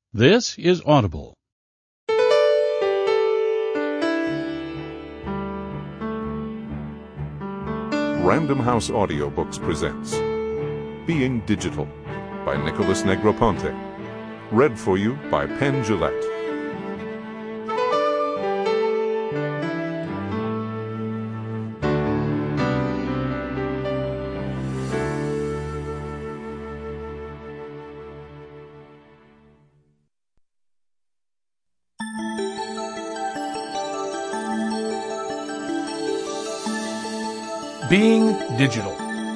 This is Audible. Random House Audiobooks presents Being Digital by Nicholas Negroponte. Read for you by Penn Jillette. Being Digital.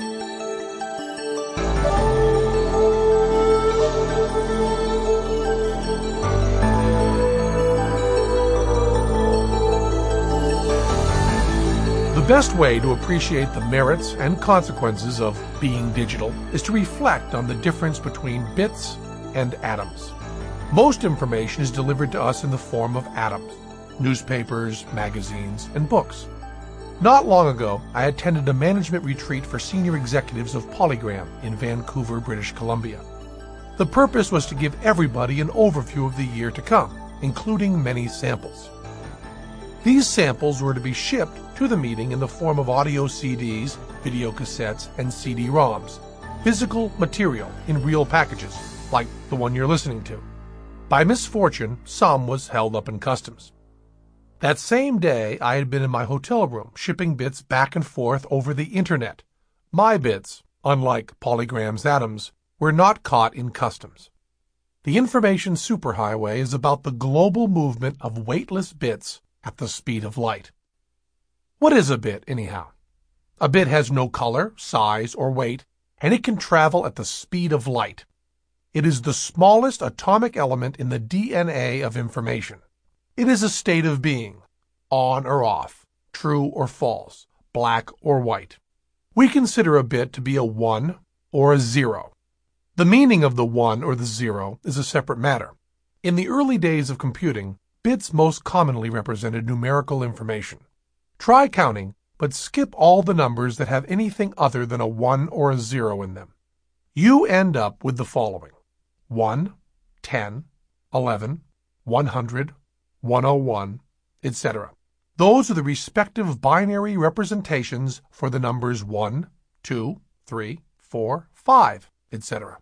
The best way to appreciate the merits and consequences of being digital is to reflect on the difference between bits and atoms. Most information is delivered to us in the form of atoms: newspapers, magazines, and books. Not long ago, I attended a management retreat for senior executives of Polygram in Vancouver, British Columbia. The purpose was to give everybody an overview of the year to come, including many samples. These samples were to be shipped to the meeting in the form of audio CDs, video cassettes, and CD-ROMs, physical material in real packages, like the one you're listening to. By misfortune, some was held up in customs. That same day, I had been in my hotel room shipping bits back and forth over the internet. My bits, unlike Polygram's atoms, were not caught in customs. The information superhighway is about the global movement of weightless bits at the speed of light. What is a bit, anyhow? A bit has no color, size, or weight, and it can travel at the speed of light. It is the smallest atomic element in the DNA of information. It is a state of being, on or off, true or false, black or white. We consider a bit to be a 1 or a 0. The meaning of the 1 or the 0 is a separate matter. In the early days of computing, bits most commonly represented numerical information. Try counting, but skip all the numbers that have anything other than a 1 or a 0 in them. You end up with the following: 1, 10, 11, 100, 101, etc. Those are the respective binary representations for the numbers 1, 2, 3, 4, 5, etc.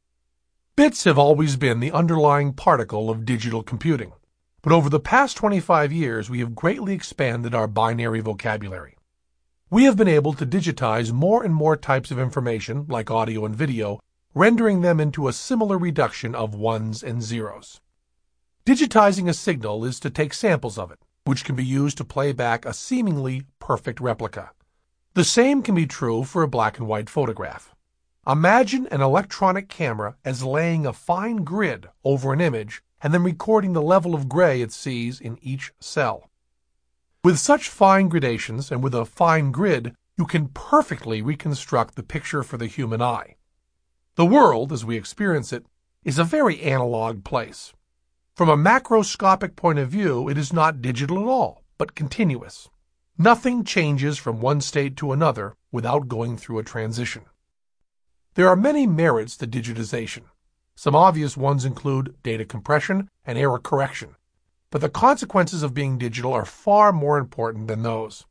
Bits have always been the underlying particle of digital computing, but over the past 25 years we have greatly expanded our binary vocabulary. We have been able to digitize more and more types of information, like audio and video, rendering them into a similar reduction of ones and zeros. Digitizing a signal is to take samples of it, which can be used to play back a seemingly perfect replica. The same can be true for a black and white photograph. Imagine an electronic camera as laying a fine grid over an image and then recording the level of gray it sees in each cell. With such fine gradations and with a fine grid, you can perfectly reconstruct the picture for the human eye. The world, as we experience it, is a very analog place. From a macroscopic point of view, it is not digital at all, but continuous. Nothing changes from one state to another without going through a transition. There are many merits to digitization. Some obvious ones include data compression and error correction, but the consequences of being digital are far more important than those.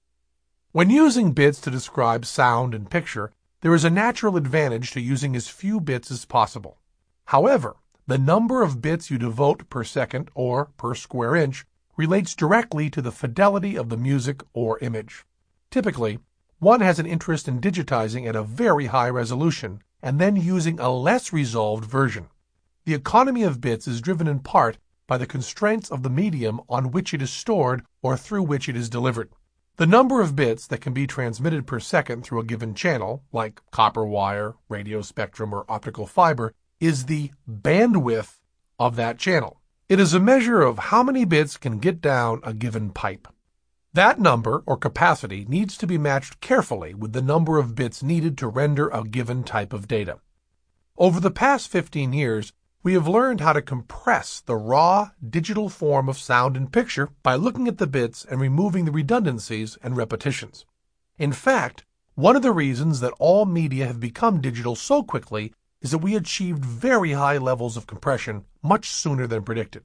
When using bits to describe sound and picture, there is a natural advantage to using as few bits as possible. However, the number of bits you devote per second or per square inch relates directly to the fidelity of the music or image. Typically, one has an interest in digitizing at a very high resolution and then using a less resolved version. The economy of bits is driven in part by the constraints of the medium on which it is stored or through which it is delivered. The number of bits that can be transmitted per second through a given channel, like copper wire, radio spectrum, or optical fiber, is the bandwidth of that channel. It is a measure of how many bits can get down a given pipe. That number, or capacity, needs to be matched carefully with the number of bits needed to render a given type of data. Over the past 15 years, we have learned how to compress the raw, digital form of sound and picture by looking at the bits and removing the redundancies and repetitions. In fact, one of the reasons that all media have become digital so quickly is that we achieved very high levels of compression much sooner than predicted.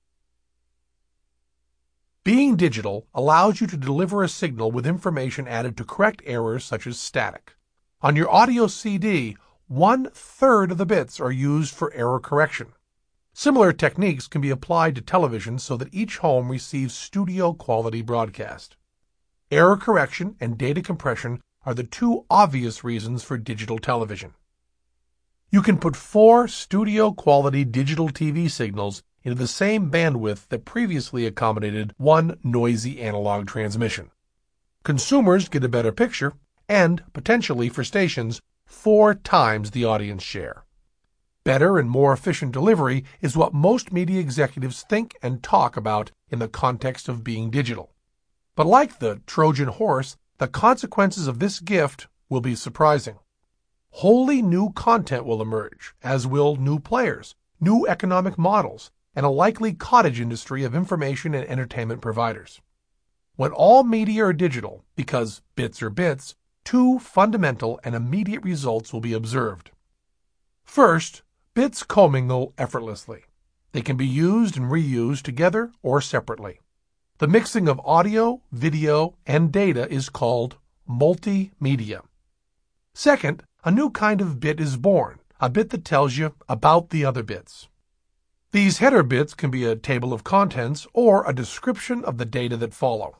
Being digital allows you to deliver a signal with information added to correct errors such as static. On your audio CD, 1/3 of the bits are used for error correction. Similar techniques can be applied to television so that each home receives studio-quality broadcast. Error correction and data compression are the two obvious reasons for digital television. You can put 4 studio-quality digital TV signals into the same bandwidth that previously accommodated 1 noisy analog transmission. Consumers get a better picture, and, potentially for stations, 4 times the audience share. Better and more efficient delivery is what most media executives think and talk about in the context of being digital. But like the Trojan horse, the consequences of this gift will be surprising. Wholly new content will emerge, as will new players, new economic models, and a likely cottage industry of information and entertainment providers. When all media are digital, because bits are bits, 2 fundamental and immediate results will be observed. First, bits commingle effortlessly. They can be used and reused together or separately. The mixing of audio, video, and data is called multimedia. Second, a new kind of bit is born, a bit that tells you about the other bits. These header bits can be a table of contents or a description of the data that follow.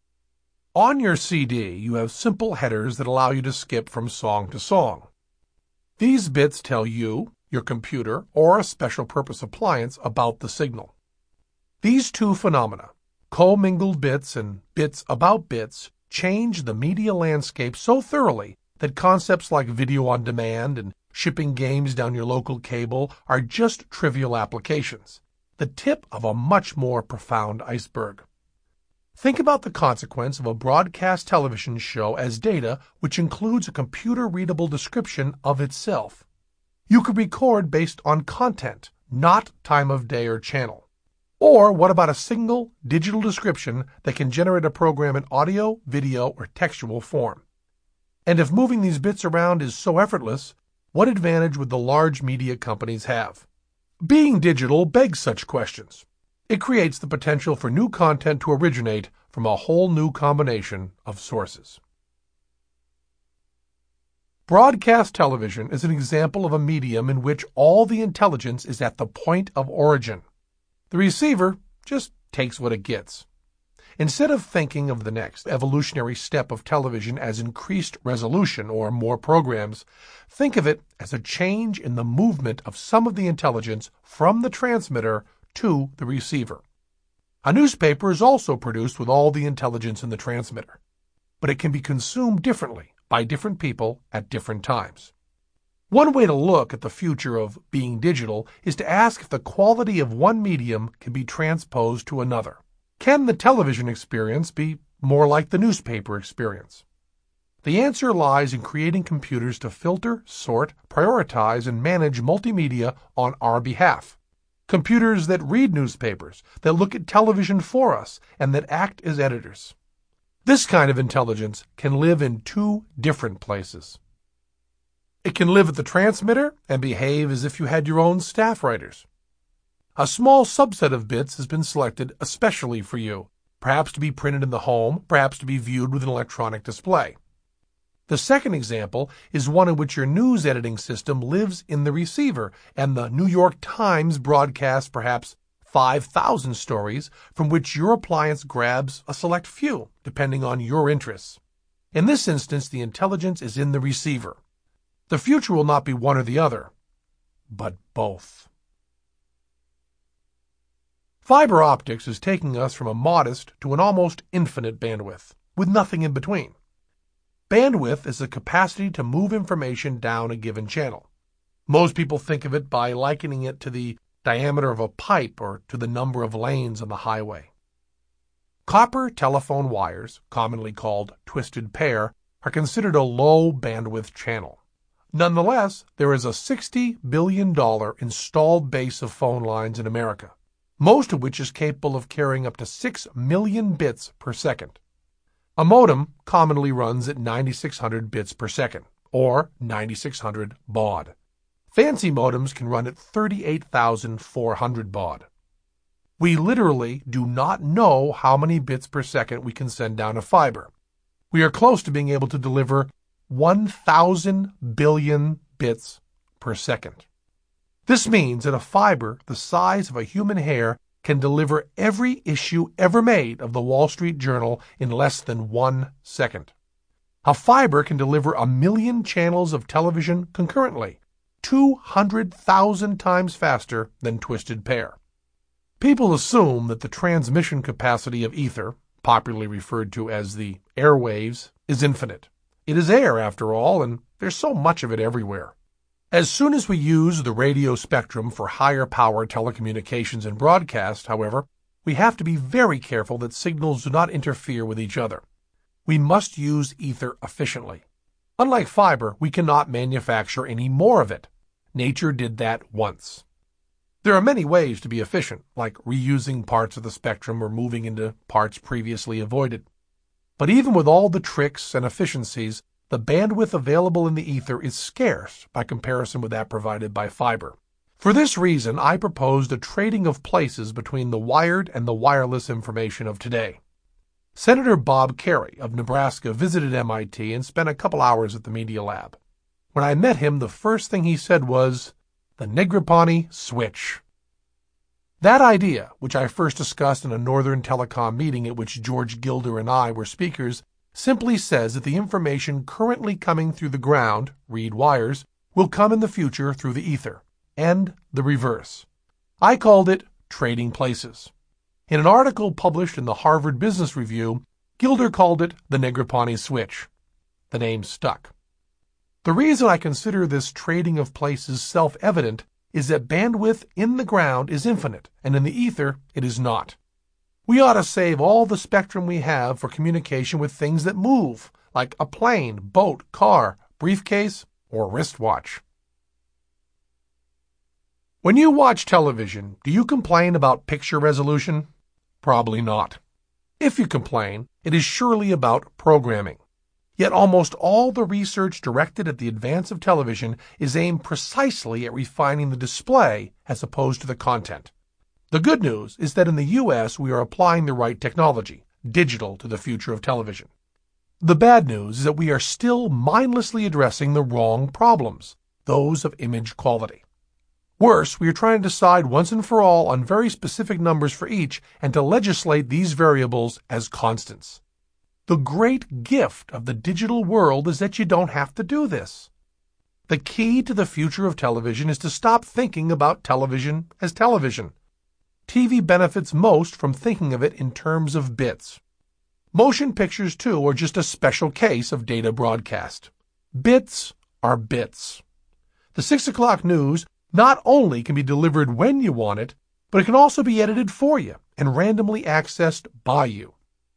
On your CD, you have simple headers that allow you to skip from song to song. These bits tell you, your computer, or a special purpose appliance about the signal. These two phenomena, commingled bits and bits about bits, change the media landscape so thoroughly that concepts like video on demand and shipping games down your local cable are just trivial applications, the tip of a much more profound iceberg. Think about the consequence of a broadcast television show as data which includes a computer-readable description of itself. You could record based on content, not time of day or channel. Or what about a single digital description that can generate a program in audio, video, or textual form? And if moving these bits around is so effortless, what advantage would the large media companies have? Being digital begs such questions. It creates the potential for new content to originate from a whole new combination of sources. Broadcast television is an example of a medium in which all the intelligence is at the point of origin. The receiver just takes what it gets. Instead of thinking of the next evolutionary step of television as increased resolution or more programs, think of it as a change in the movement of some of the intelligence from the transmitter to the receiver. A newspaper is also produced with all the intelligence in the transmitter, but it can be consumed differently by different people at different times. One way to look at the future of being digital is to ask if the quality of one medium can be transposed to another. Can the television experience be more like the newspaper experience? The answer lies in creating computers to filter, sort, prioritize, and manage multimedia on our behalf. Computers that read newspapers, that look at television for us, and that act as editors. This kind of intelligence can live in 2 different places. It can live at the transmitter and behave as if you had your own staff writers. A small subset of bits has been selected especially for you, perhaps to be printed in the home, perhaps to be viewed with an electronic display. The second example is one in which your news editing system lives in the receiver, and the New York Times broadcasts perhaps 5,000 stories from which your appliance grabs a select few, depending on your interests. In this instance, the intelligence is in the receiver. The future will not be one or the other, but both. Fiber optics is taking us from a modest to an almost infinite bandwidth, with nothing in between. Bandwidth is the capacity to move information down a given channel. Most people think of it by likening it to the diameter of a pipe or to the number of lanes on the highway. Copper telephone wires, commonly called twisted pair, are considered a low bandwidth channel. Nonetheless, there is a $60 billion installed base of phone lines in America, most of which is capable of carrying up to 6 million bits per second. A modem commonly runs at 9600 bits per second, or 9600 baud. Fancy modems can run at 38,400 baud. We literally do not know how many bits per second we can send down a fiber. We are close to being able to deliver 1,000 billion bits per second. This means that a fiber the size of a human hair can deliver every issue ever made of the Wall Street Journal in less than 1 second. A fiber can deliver 1 million channels of television concurrently, 200,000 times faster than twisted pair. People assume that the transmission capacity of ether, popularly referred to as the airwaves, is infinite. It is air, after all, and there's so much of it everywhere. As soon as we use the radio spectrum for higher power telecommunications and broadcast, however, we have to be very careful that signals do not interfere with each other. We must use ether efficiently. Unlike fiber, we cannot manufacture any more of it. Nature did that once. There are many ways to be efficient, like reusing parts of the spectrum or moving into parts previously avoided. But even with all the tricks and efficiencies, the bandwidth available in the ether is scarce by comparison with that provided by fiber. For this reason, I proposed a trading of places between the wired and the wireless information of today. Senator Bob Kerrey of Nebraska visited MIT and spent a couple hours at the Media Lab. When I met him, the first thing he said was, "The Negroponte switch." That idea, which I first discussed in a Northern Telecom meeting at which George Gilder and I were speakers, simply says that the information currently coming through the ground, read wires, will come in the future through the ether, and the reverse. I called it trading places. In an article published in the Harvard Business Review, Gilder called it the Negroponte switch. The name stuck. The reason I consider this trading of places self-evident is that bandwidth in the ground is infinite, and in the ether it is not. We ought to save all the spectrum we have for communication with things that move, like a plane, boat, car, briefcase, or wristwatch. When you watch television, do you complain about picture resolution? Probably not. If you complain, it is surely about programming. Yet almost all the research directed at the advance of television is aimed precisely at refining the display as opposed to the content. The good news is that in the U.S. we are applying the right technology, digital, to the future of television. The bad news is that we are still mindlessly addressing the wrong problems, those of image quality. Worse, we are trying to decide once and for all on very specific numbers for each and to legislate these variables as constants. The great gift of the digital world is that you don't have to do this. The key to the future of television is to stop thinking about television as television. TV benefits most from thinking of it in terms of bits. Motion pictures, too, are just a special case of data broadcast. Bits are bits. The 6 o'clock news not only can be delivered when you want it, but it can also be edited for you and randomly accessed by you.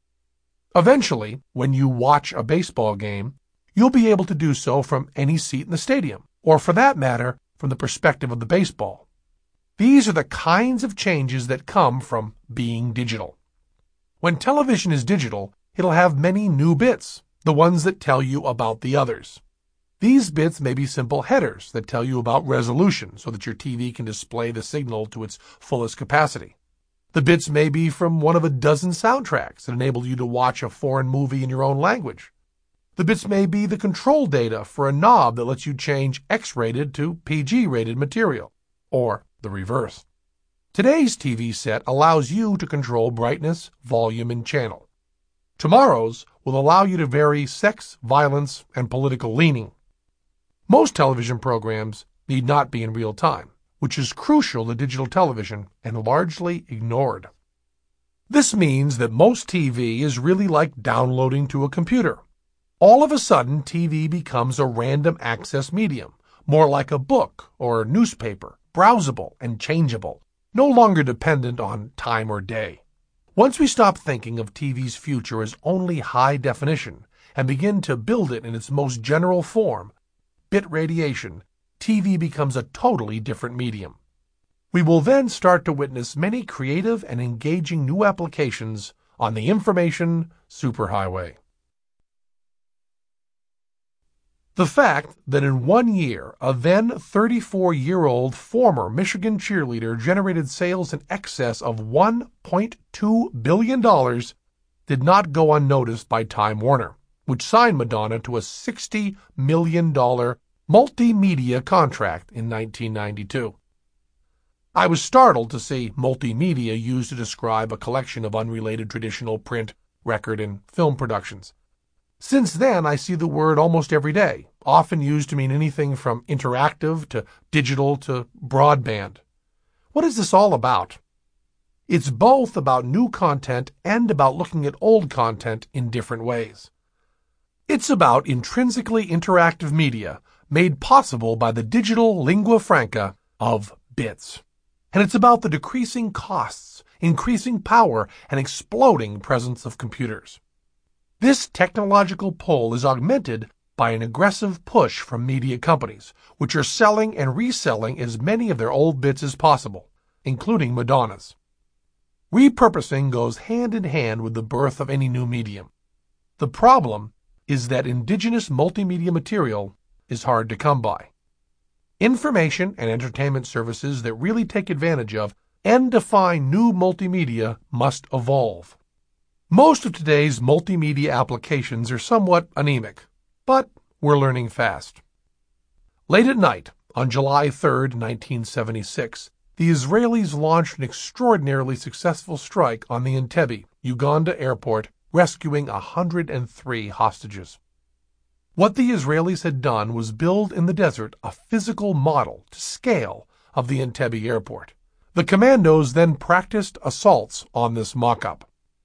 Eventually, when you watch a baseball game, you'll be able to do so from any seat in the stadium, or for that matter, from the perspective of the baseball. These are the kinds of changes that come from being digital. When television is digital, it'll have many new bits, the ones that tell you about the others. These bits may be simple headers that tell you about resolution so that your TV can display the signal to its fullest capacity. The bits may be from one of a dozen soundtracks that enable you to watch a foreign movie in your own language. The bits may be the control data for a knob that lets you change X-rated to PG-rated material, or the reverse. Today's TV set allows you to control brightness, volume, and channel. Tomorrow's will allow you to vary sex, violence, and political leaning. Most television programs need not be in real time, which is crucial to digital television and largely ignored. This means that most TV is really like downloading to a computer. All of a sudden, TV becomes a random access medium, more like a book or newspaper, browsable and changeable, no longer dependent on time or day. Once we stop thinking of TV's future as only high definition and begin to build it in its most general form, bit radiation, TV becomes a totally different medium. We will then start to witness many creative and engaging new applications on the information superhighway. The fact that in 1 year, a then 34-year-old former Michigan cheerleader generated sales in excess of $1.2 billion did not go unnoticed by Time Warner, which signed Madonna to a $60 million multimedia contract in 1992. I was startled to see multimedia used to describe a collection of unrelated traditional print, record, and film productions. Since then, I see the word almost every day, often used to mean anything from interactive to digital to broadband. What is this all about? It's both about new content and about looking at old content in different ways. It's about intrinsically interactive media made possible by the digital lingua franca of bits. And it's about the decreasing costs, increasing power, and exploding presence of computers. This technological pull is augmented by an aggressive push from media companies, which are selling and reselling as many of their old bits as possible, including Madonna's. Repurposing goes hand in hand with the birth of any new medium. The problem is that indigenous multimedia material is hard to come by. Information and entertainment services that really take advantage of and define new multimedia must evolve. Most of today's multimedia applications are somewhat anemic, but we're learning fast. Late at night, on July 3, 1976, the Israelis launched an extraordinarily successful strike on the Entebbe, Uganda airport, rescuing 103 hostages. What the Israelis had done was build in the desert a physical model to scale of the Entebbe airport. The commandos then practiced assaults on this mock-up.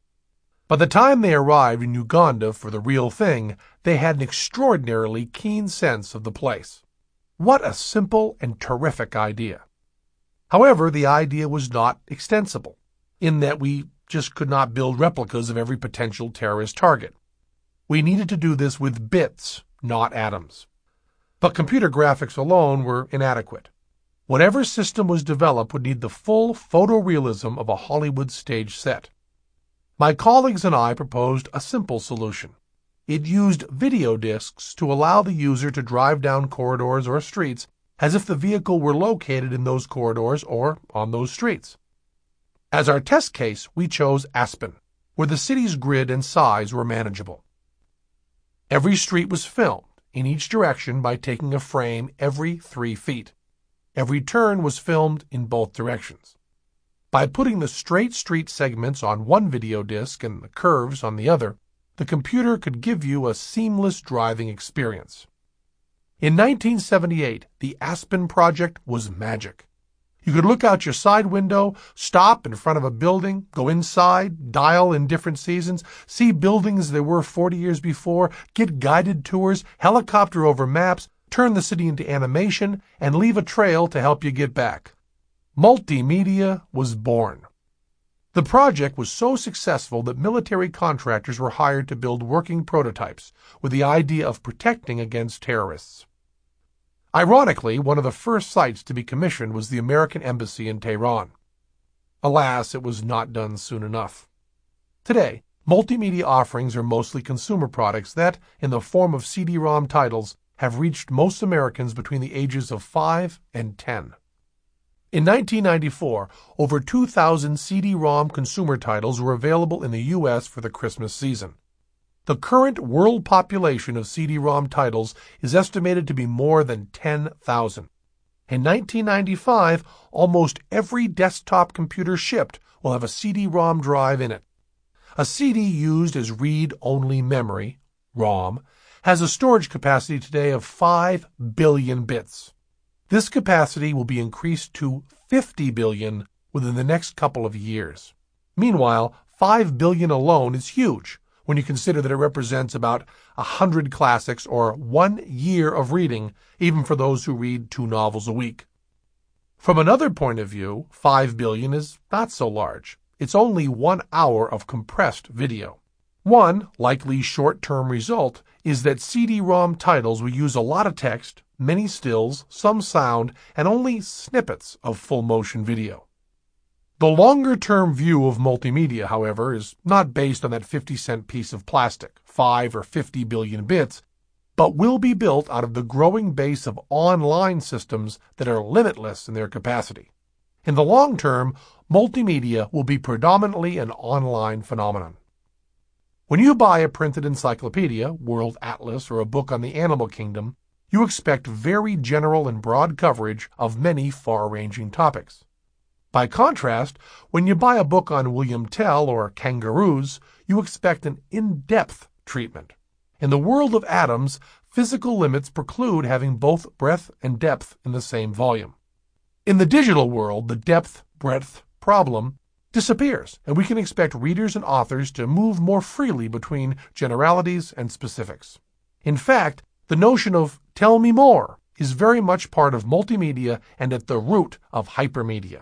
By the time they arrived in Uganda for the real thing, they had an extraordinarily keen sense of the place. What a simple and terrific idea. However, the idea was not extensible, in that we just could not build replicas of every potential terrorist target. We needed to do this with bits, not atoms. But computer graphics alone were inadequate. Whatever system was developed would need the full photorealism of a Hollywood stage set. My colleagues and I proposed a simple solution. It used video discs to allow the user to drive down corridors or streets as if the vehicle were located in those corridors or on those streets. As our test case, we chose Aspen, where the city's grid and size were manageable. Every street was filmed in each direction by taking a frame every 3 feet. Every turn was filmed in both directions. By putting the straight street segments on one video disc and the curves on the other, the computer could give you a seamless driving experience. In 1978, the Aspen project was magic. You could look out your side window, stop in front of a building, go inside, dial in different seasons, see buildings there were 40 years before, get guided tours, helicopter over maps, turn the city into animation, and leave a trail to help you get back. Multimedia was born. The project was so successful that military contractors were hired to build working prototypes with the idea of protecting against terrorists. Ironically, one of the first sites to be commissioned was the American Embassy in Tehran. Alas, it was not done soon enough. Today, multimedia offerings are mostly consumer products that, in the form of CD-ROM titles, have reached most Americans between the ages of 5 and 10. In 1994, over 2,000 CD-ROM consumer titles were available in the U.S. for the Christmas season. The current world population of CD-ROM titles is estimated to be more than 10,000. In 1995, almost every desktop computer shipped will have a CD-ROM drive in it. A CD used as read-only memory, ROM, has a storage capacity today of 5 billion bits. This capacity will be increased to 50 billion within the next couple of years. Meanwhile, 5 billion alone is huge when you consider that it represents about 100 classics or 1 year of reading, even for those who read 2 novels a week. From another point of view, 5 billion is not so large. It's only 1 hour of compressed video. One likely short-term result is that CD-ROM titles will use a lot of text, many stills, some sound, and only snippets of full-motion video. The longer-term view of multimedia, however, is not based on that 50-cent piece of plastic, 5 or 50 billion bits. but will be built out of the growing base of online systems that are limitless in their capacity. In the long term, multimedia will be predominantly an online phenomenon. When you buy a printed encyclopedia, World Atlas, or a book on the animal kingdom, you expect very general and broad coverage of many far-ranging topics. By contrast, when you buy a book on William Tell or kangaroos, you expect an in-depth treatment. In the world of atoms, physical limits preclude having both breadth and depth in the same volume. In the digital world, the depth-breadth problem disappears, and we can expect readers and authors to move more freely between generalities and specifics. In fact, the notion of "tell me more" is very much part of multimedia and at the root of hypermedia.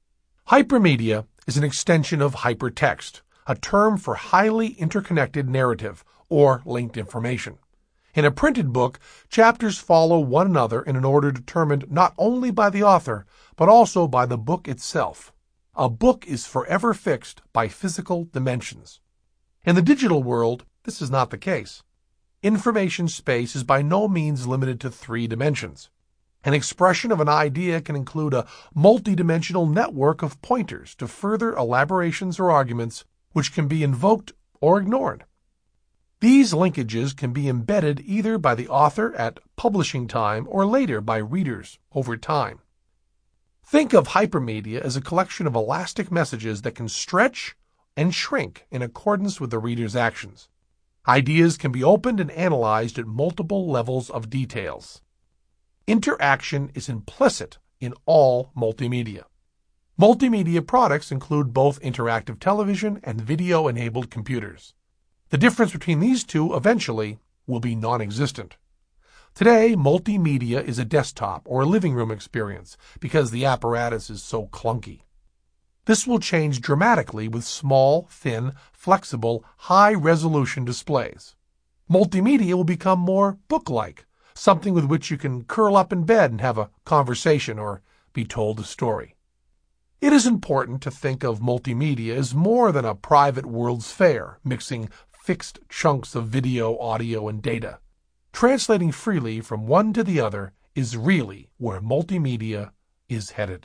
Hypermedia is an extension of hypertext, a term for highly interconnected narrative or linked information. In a printed book, chapters follow one another in an order determined not only by the author, but also by the book itself. A book is forever fixed by physical dimensions. In the digital world, this is not the case. Information space is by no means limited to 3 dimensions. An expression of an idea can include a multidimensional network of pointers to further elaborations or arguments which can be invoked or ignored. These linkages can be embedded either by the author at publishing time or later by readers over time. Think of hypermedia as a collection of elastic messages that can stretch and shrink in accordance with the reader's actions. Ideas can be opened and analyzed at multiple levels of details. Interaction is implicit in all multimedia. Multimedia products include both interactive television and video-enabled computers. The difference between these two eventually will be non-existent. Today, multimedia is a desktop or living room experience because the apparatus is so clunky. This will change dramatically with small, thin, flexible, high-resolution displays. Multimedia will become more book-like, something with which you can curl up in bed and have a conversation or be told a story. It is important to think of multimedia as more than a private World's Fair, mixing fixed chunks of video, audio, and data. Translating freely from one to the other is really where multimedia is headed.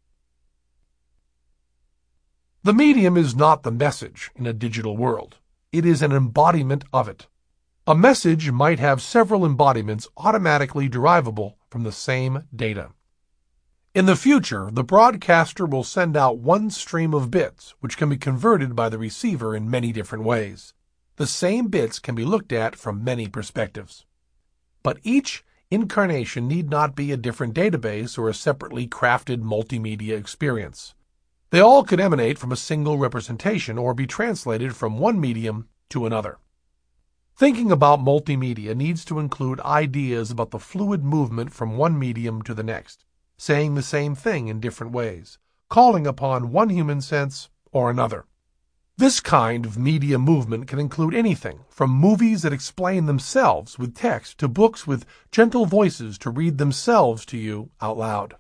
The medium is not the message in a digital world. It is an embodiment of it. A message might have several embodiments automatically derivable from the same data. In the future, the broadcaster will send out one stream of bits, which can be converted by the receiver in many different ways. The same bits can be looked at from many perspectives. But each incarnation need not be a different database or a separately crafted multimedia experience. They all could emanate from a single representation or be translated from one medium to another. Thinking about multimedia needs to include ideas about the fluid movement from one medium to the next, saying the same thing in different ways, calling upon one human sense or another. This kind of media movement can include anything from movies that explain themselves with text to books with gentle voices to read themselves to you out loud.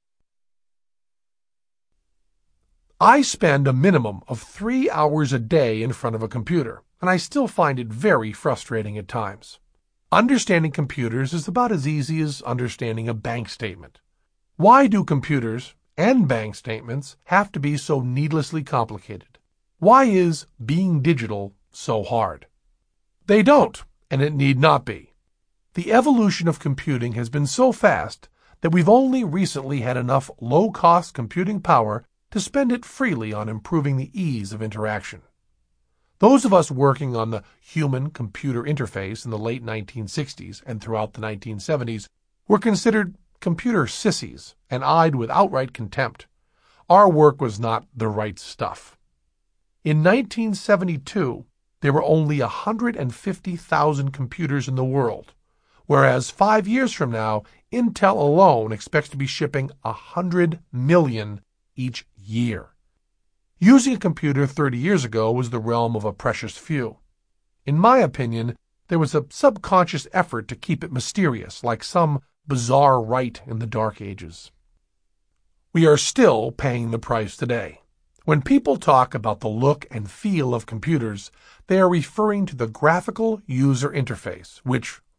I spend a minimum of 3 hours a day in front of a computer, and I still find it very frustrating at times. Understanding computers is about as easy as understanding a bank statement. Why do computers and bank statements have to be so needlessly complicated? Why is being digital so hard? They don't, and it need not be. The evolution of computing has been so fast that we've only recently had enough low-cost computing power to spend it freely on improving the ease of interaction. Those of us working on the human-computer interface in the late 1960s and throughout the 1970s were considered computer sissies and eyed with outright contempt. Our work was not the right stuff. In 1972, there were only 150,000 computers in the world, whereas 5 years from now, Intel alone expects to be shipping 100 million each year. Using a computer 30 years ago was the realm of a precious few. In my opinion, there was a subconscious effort to keep it mysterious, like some bizarre rite in the Dark Ages. We are still paying the price today. When people talk about the look and feel of computers, they are referring to the graphical user interface, which,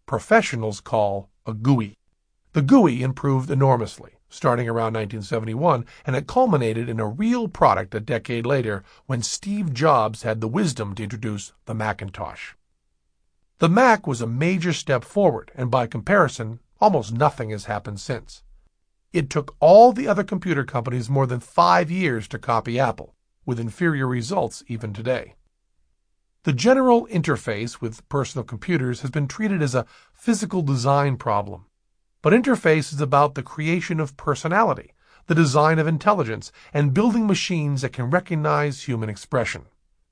professionals call a GUI. The GUI improved enormously, starting around 1971, and it culminated in a real product a decade later when Steve Jobs had the wisdom to introduce the Macintosh. The Mac was a major step forward, and by comparison, almost nothing has happened since. It took all the other computer companies more than 5 years to copy Apple, with inferior results even today. The general interface with personal computers has been treated as a physical design problem. But interface is about the creation of personality, the design of intelligence, and building machines that can recognize human expression.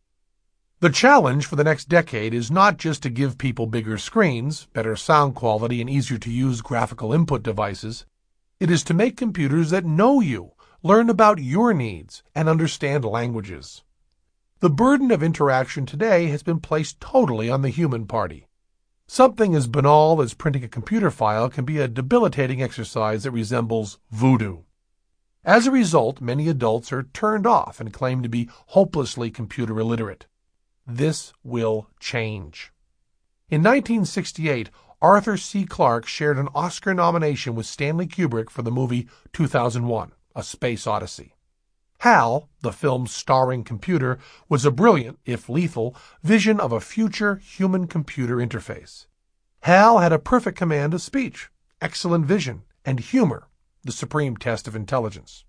The challenge for the next decade is not just to give people bigger screens, better sound quality, and easier-to-use graphical input devices. It is to make computers that know you, learn about your needs, and understand languages. The burden of interaction today has been placed totally on the human party. Something as banal as printing a computer file can be a debilitating exercise that resembles voodoo. As a result, many adults are turned off and claim to be hopelessly computer illiterate. This will change. In 1968, Arthur C. Clarke shared an Oscar nomination with Stanley Kubrick for the movie 2001, A Space Odyssey. HAL, the film's starring computer, was a brilliant, if lethal, vision of a future human-computer interface. HAL had a perfect command of speech, excellent vision, and humor, the supreme test of intelligence.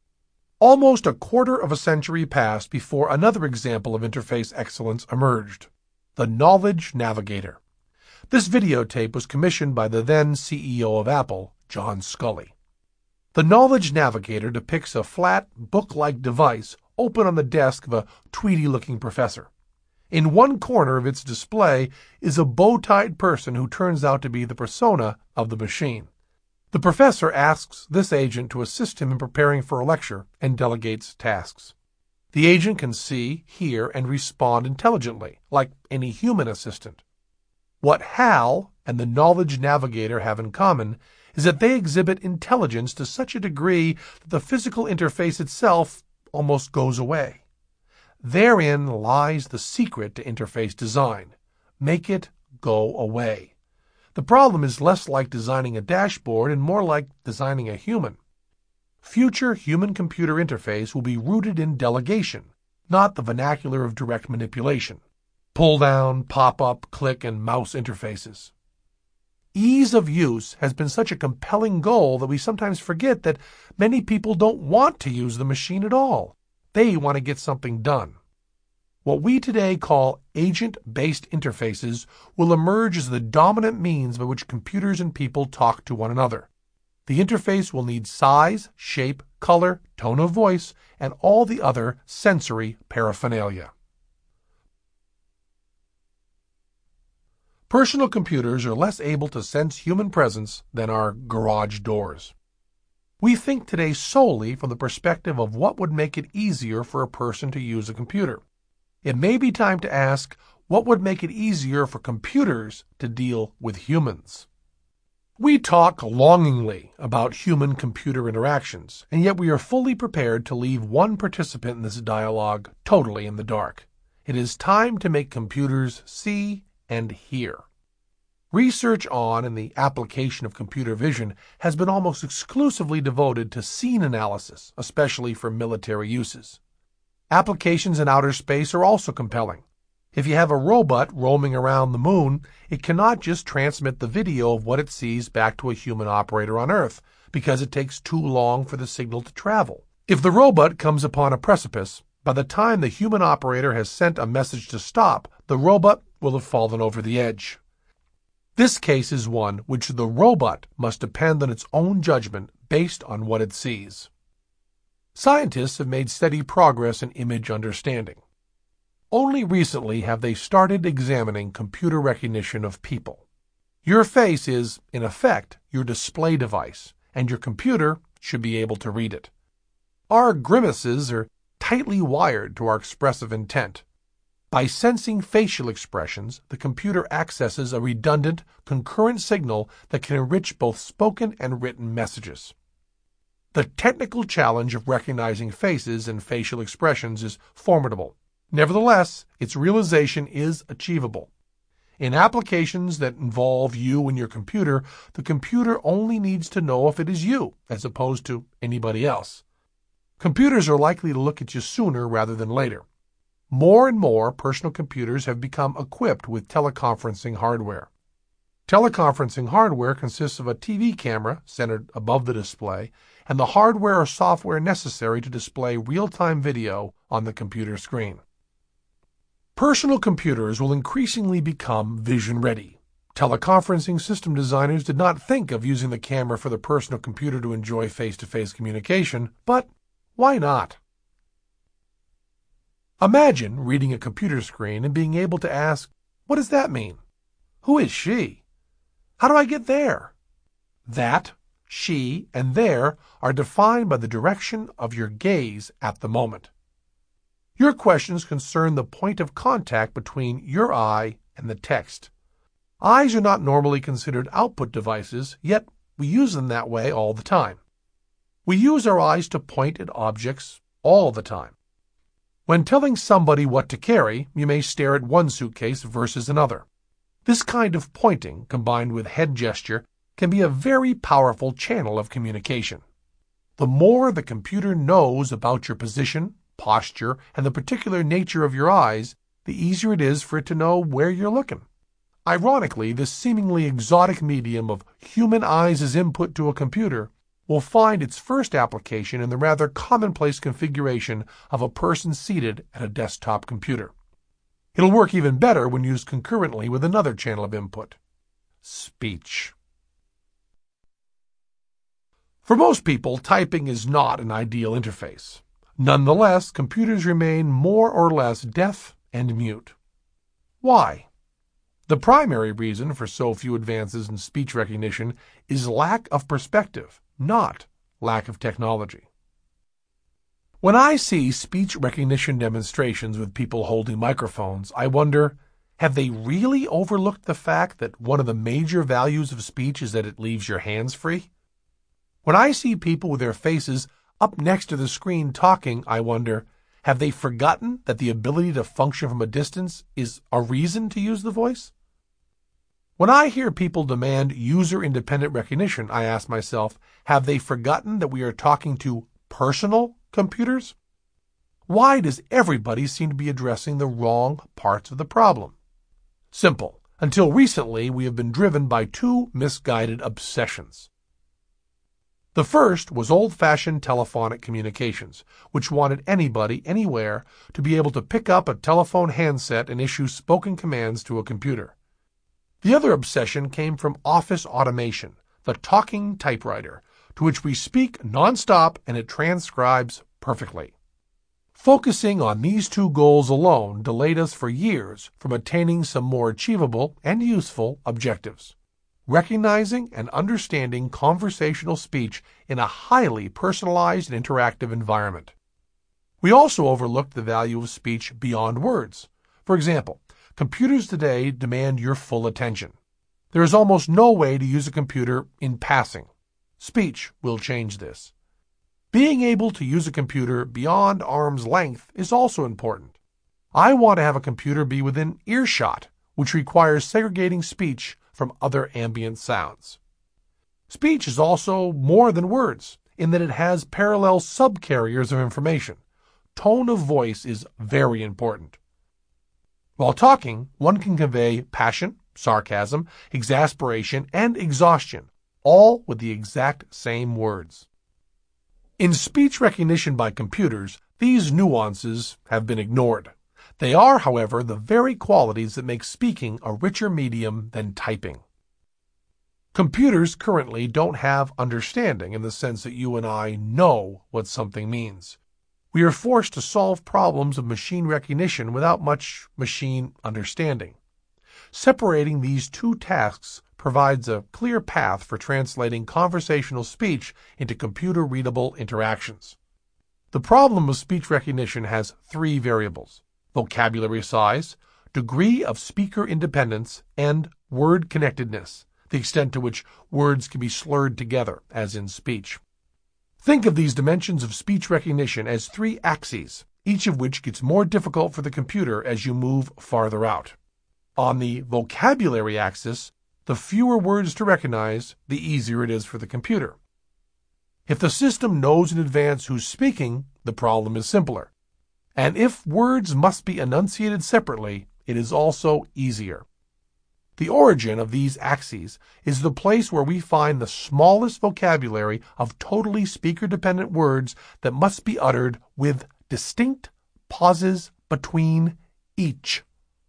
Almost a quarter of a century passed before another example of interface excellence emerged, the Knowledge Navigator. This videotape was commissioned by the then CEO of Apple, John Sculley. The Knowledge Navigator depicts a flat, book-like device open on the desk of a tweedy-looking professor. In one corner of its display is a bow-tied person who turns out to be the persona of the machine. The professor asks this agent to assist him in preparing for a lecture and delegates tasks. The agent can see, hear, and respond intelligently, like any human assistant. What HAL and the Knowledge Navigator have in common is that they exhibit intelligence to such a degree that the physical interface itself almost goes away. Therein lies the secret to interface design. Make it go away. The problem is less like designing a dashboard and more like designing a human. Future human-computer interface will be rooted in delegation, not the vernacular of direct manipulation. Pull-down, pop-up, click, and mouse interfaces. Ease of use has been such a compelling goal that we sometimes forget that many people don't want to use the machine at all. They want to get something done. What we today call agent-based interfaces will emerge as the dominant means by which computers and people talk to one another. The interface will need size, shape, color, tone of voice, and all the other sensory paraphernalia. Personal computers are less able to sense human presence than our garage doors. We think today solely from the perspective of what would make it easier for a person to use a computer. It may be time to ask, what would make it easier for computers to deal with humans? We talk longingly about human-computer interactions, and yet we are fully prepared to leave one participant in this dialogue totally in the dark. It is time to make computers see and hear. Research on and the application of computer vision has been almost exclusively devoted to scene analysis, especially for military uses. Applications in outer space are also compelling. If you have a robot roaming around the moon, it cannot just transmit the video of what it sees back to a human operator on Earth, because it takes too long for the signal to travel. If the robot comes upon a precipice, by the time the human operator has sent a message to stop, the robot will have fallen over the edge. This case is one which the robot must depend on its own judgment based on what it sees. Scientists have made steady progress in image understanding. Only recently have they started examining computer recognition of people. Your face is, in effect, your display device, and your computer should be able to read it. Our grimaces are tightly wired to our expressive intent. By sensing facial expressions, the computer accesses a redundant, concurrent signal that can enrich both spoken and written messages. The technical challenge of recognizing faces and facial expressions is formidable. Nevertheless, its realization is achievable. In applications that involve you and your computer, the computer only needs to know if it is you, as opposed to anybody else. Computers are likely to look at you sooner rather than later. More and more personal computers have become equipped with teleconferencing hardware. Teleconferencing hardware consists of a TV camera centered above the display and the hardware or software necessary to display real-time video on the computer screen. Personal computers will increasingly become vision-ready. Teleconferencing system designers did not think of using the camera for the personal computer to enjoy face-to-face communication, but why not? Imagine reading a computer screen and being able to ask, "What does that mean? Who is she? How do I get there?" That, she, and there are defined by the direction of your gaze at the moment. Your questions concern the point of contact between your eye and the text. Eyes are not normally considered output devices, yet we use them that way all the time. We use our eyes to point at objects all the time. When telling somebody what to carry, you may stare at one suitcase versus another. This kind of pointing, combined with head gesture, can be a very powerful channel of communication. The more the computer knows about your position, posture, and the particular nature of your eyes, the easier it is for it to know where you're looking. Ironically, this seemingly exotic medium of human eyes as input to a computer will find its first application in the rather commonplace configuration of a person seated at a desktop computer. It'll work even better when used concurrently with another channel of input: speech. For most people, typing is not an ideal interface. Nonetheless, computers remain more or less deaf and mute. Why? The primary reason for so few advances in speech recognition is lack of perspective, not lack of technology. When I see speech recognition demonstrations with people holding microphones, I wonder, have they really overlooked the fact that one of the major values of speech is that it leaves your hands free? When I see people with their faces up next to the screen talking, I wonder, have they forgotten that the ability to function from a distance is a reason to use the voice? When I hear people demand user-independent recognition, I ask myself, have they forgotten that we are talking to personal computers? Why does everybody seem to be addressing the wrong parts of the problem? Simple. Until recently, we have been driven by two misguided obsessions. The first was old-fashioned telephonic communications, which wanted anybody, anywhere, to be able to pick up a telephone handset and issue spoken commands to a computer. The other obsession came from office automation, the talking typewriter, to which we speak nonstop and it transcribes perfectly. Focusing on these two goals alone delayed us for years from attaining some more achievable and useful objectives. Recognizing and understanding conversational speech in a highly personalized and interactive environment. We also overlooked the value of speech beyond words. For example, computers today demand your full attention. There is almost no way to use a computer in passing. Speech will change this. Being able to use a computer beyond arm's length is also important. I want to have a computer be within earshot, which requires segregating speech from other ambient sounds. Speech is also more than words, in that it has parallel subcarriers of information. Tone of voice is very important. While talking, one can convey passion, sarcasm, exasperation, and exhaustion, all with the exact same words. In speech recognition by computers, these nuances have been ignored. They are, however, the very qualities that make speaking a richer medium than typing. Computers currently don't have understanding in the sense that you and I know what something means. We are forced to solve problems of machine recognition without much machine understanding. Separating these two tasks provides a clear path for translating conversational speech into computer-readable interactions. The problem of speech recognition has three variables: vocabulary size, degree of speaker independence, and word connectedness, the extent to which words can be slurred together, as in speech. Think of these dimensions of speech recognition as three axes, each of which gets more difficult for the computer as you move farther out. On the vocabulary axis, the fewer words to recognize, the easier it is for the computer. If the system knows in advance who's speaking, the problem is simpler. And if words must be enunciated separately, it is also easier. The origin of these axes is the place where we find the smallest vocabulary of totally speaker-dependent words that must be uttered with distinct pauses between each.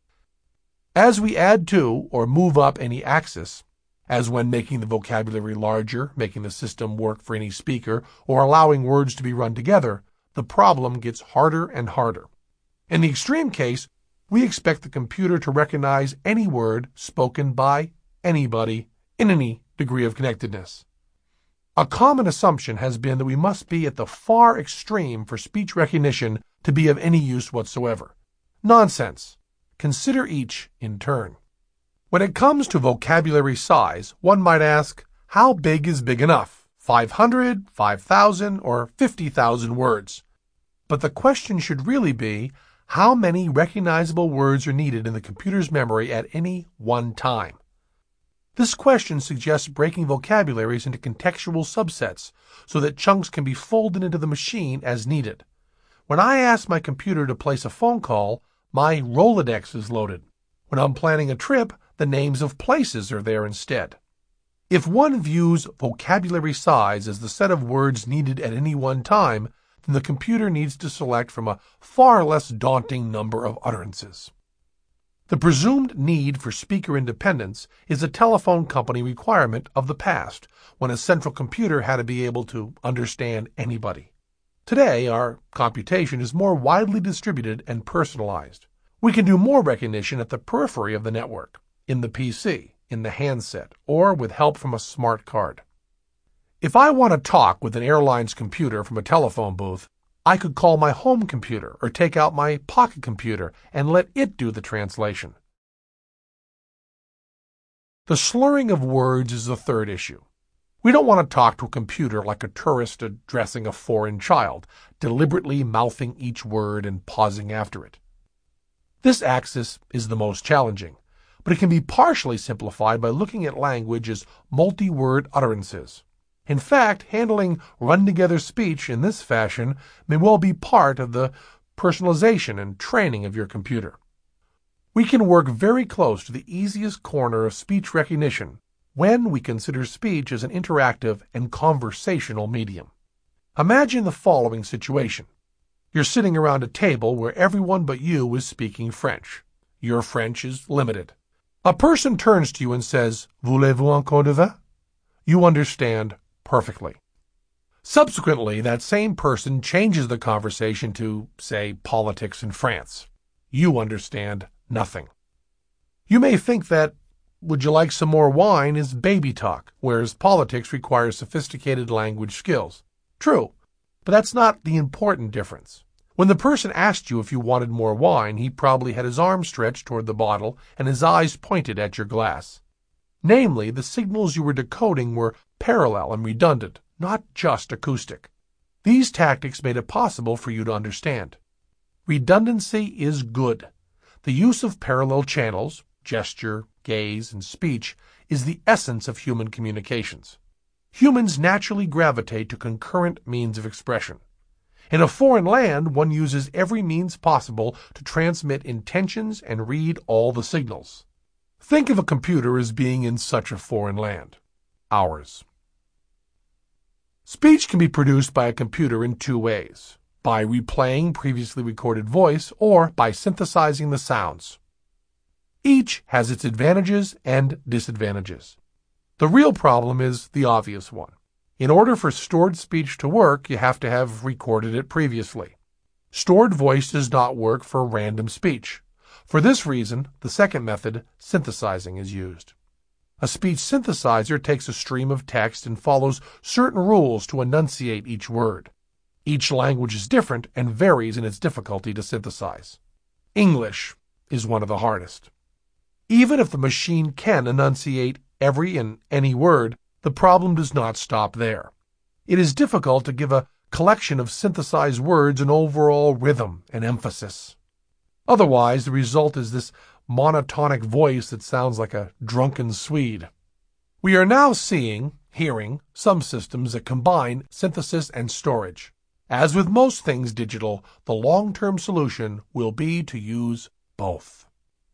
As we add to or move up any axis, as when making the vocabulary larger, making the system work for any speaker, or allowing words to be run together, the problem gets harder and harder. In the extreme case, we expect the computer to recognize any word spoken by anybody in any degree of connectedness. A common assumption has been that we must be at the far extreme for speech recognition to be of any use whatsoever. Nonsense. Consider each in turn. When it comes to vocabulary size, one might ask, how big is big enough? 500, 5,000, or 50,000 words? But the question should really be, how many recognizable words are needed in the computer's memory at any one time? This question suggests breaking vocabularies into contextual subsets so that chunks can be folded into the machine as needed. When I ask my computer to place a phone call, my Rolodex is loaded. When I'm planning a trip, the names of places are there instead. If one views vocabulary size as the set of words needed at any one time, then the computer needs to select from a far less daunting number of utterances. The presumed need for speaker independence is a telephone company requirement of the past, when a central computer had to be able to understand anybody. Today, our computation is more widely distributed and personalized. We can do more recognition at the periphery of the network, in the PC, in the handset, or with help from a smart card. If I want to talk with an airline's computer from a telephone booth, I could call my home computer or take out my pocket computer and let it do the translation. The slurring of words is the third issue. We don't want to talk to a computer like a tourist addressing a foreign child, deliberately mouthing each word and pausing after it. This axis is the most challenging, but it can be partially simplified by looking at language as multi-word utterances. In fact, handling run-together speech in this fashion may well be part of the personalization and training of your computer. We can work very close to the easiest corner of speech recognition when we consider speech as an interactive and conversational medium. Imagine the following situation. You're sitting around a table where everyone but you is speaking French. Your French is limited. A person turns to you and says, "Voulez-vous encore de vin?" You understand perfectly. Subsequently, that same person changes the conversation to, say, politics in France. You understand nothing. You may think that, "Would you like some more wine?" is baby talk, whereas politics requires sophisticated language skills. True, but that's not the important difference. When the person asked you if you wanted more wine, he probably had his arm stretched toward the bottle and his eyes pointed at your glass. Namely, the signals you were decoding were parallel and redundant, not just acoustic. These tactics made it possible for you to understand. Redundancy is good. The use of parallel channels, gesture, gaze, and speech, is the essence of human communications. Humans naturally gravitate to concurrent means of expression. In a foreign land, one uses every means possible to transmit intentions and read all the signals. Think of a computer as being in such a foreign land. Ours. Speech can be produced by a computer in two ways: by replaying previously recorded voice or by synthesizing the sounds. Each has its advantages and disadvantages. The real problem is the obvious one. In order for stored speech to work, you have to have recorded it previously. Stored voice does not work for random speech. For this reason, the second method, synthesizing, is used. A speech synthesizer takes a stream of text and follows certain rules to enunciate each word. Each language is different and varies in its difficulty to synthesize. English is one of the hardest. Even if the machine can enunciate every and any word, the problem does not stop there. It is difficult to give a collection of synthesized words an overall rhythm and emphasis. Otherwise, the result is this monotonic voice that sounds like a drunken Swede. We are now hearing some systems that combine synthesis and storage. As with most things digital, the long-term solution will be to use both.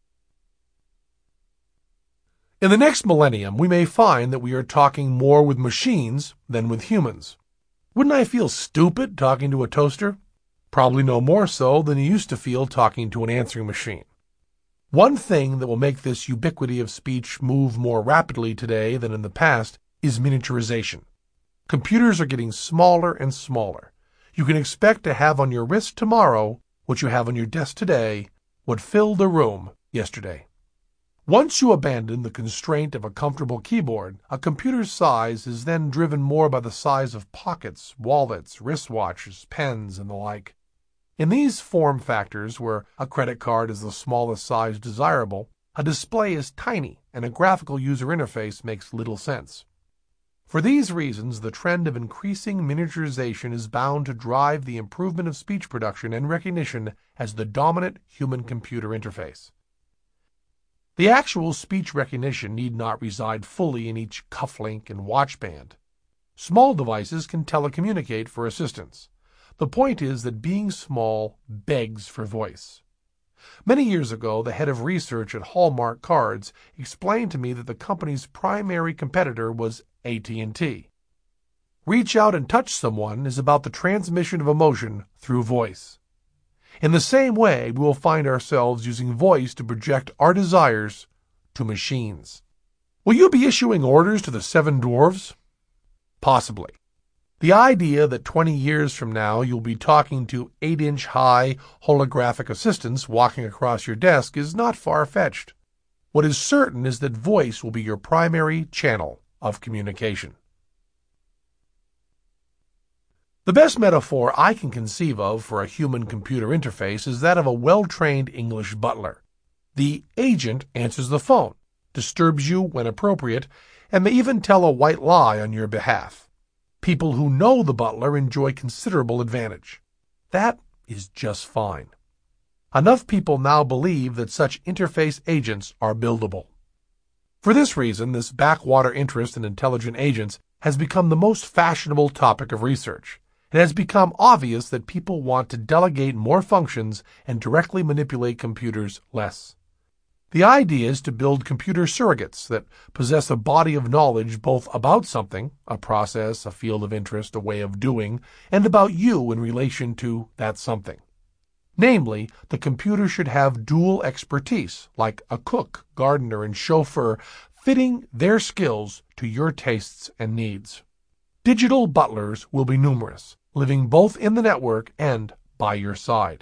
In the next millennium, we may find that we are talking more with machines than with humans. Wouldn't I feel stupid talking to a toaster? Probably no more so than you used to feel talking to an answering machine. One thing that will make this ubiquity of speech move more rapidly today than in the past is miniaturization. Computers are getting smaller and smaller. You can expect to have on your wrist tomorrow what you have on your desk today, what filled the room yesterday. Once you abandon the constraint of a comfortable keyboard, a computer's size is then driven more by the size of pockets, wallets, wristwatches, pens, and the like. In these form factors, where a credit card is the smallest size desirable, a display is tiny and a graphical user interface makes little sense. For these reasons, the trend of increasing miniaturization is bound to drive the improvement of speech production and recognition as the dominant human-computer interface. The actual speech recognition need not reside fully in each cufflink and watch band. Small devices can telecommunicate for assistance. The point is that being small begs for voice. Many years ago, the head of research at Hallmark Cards explained to me that the company's primary competitor was AT&T. Reach out and touch someone is about the transmission of emotion through voice. In the same way, we will find ourselves using voice to project our desires to machines. Will you be issuing orders to the 7 dwarves? Possibly. The idea that 20 years from now you'll be talking to 8-inch high holographic assistants walking across your desk is not far-fetched. What is certain is that voice will be your primary channel of communication. The best metaphor I can conceive of for a human-computer interface is that of a well-trained English butler. The agent answers the phone, disturbs you when appropriate, and may even tell a white lie on your behalf. People who know the butler enjoy considerable advantage. That is just fine. Enough people now believe that such interface agents are buildable. For this reason, this backwater interest in intelligent agents has become the most fashionable topic of research. It has become obvious that people want to delegate more functions and directly manipulate computers less. The idea is to build computer surrogates that possess a body of knowledge both about something, a process, a field of interest, a way of doing, and about you in relation to that something. Namely, the computer should have dual expertise, like a cook, gardener, and chauffeur, fitting their skills to your tastes and needs. Digital butlers will be numerous, living both in the network and by your side.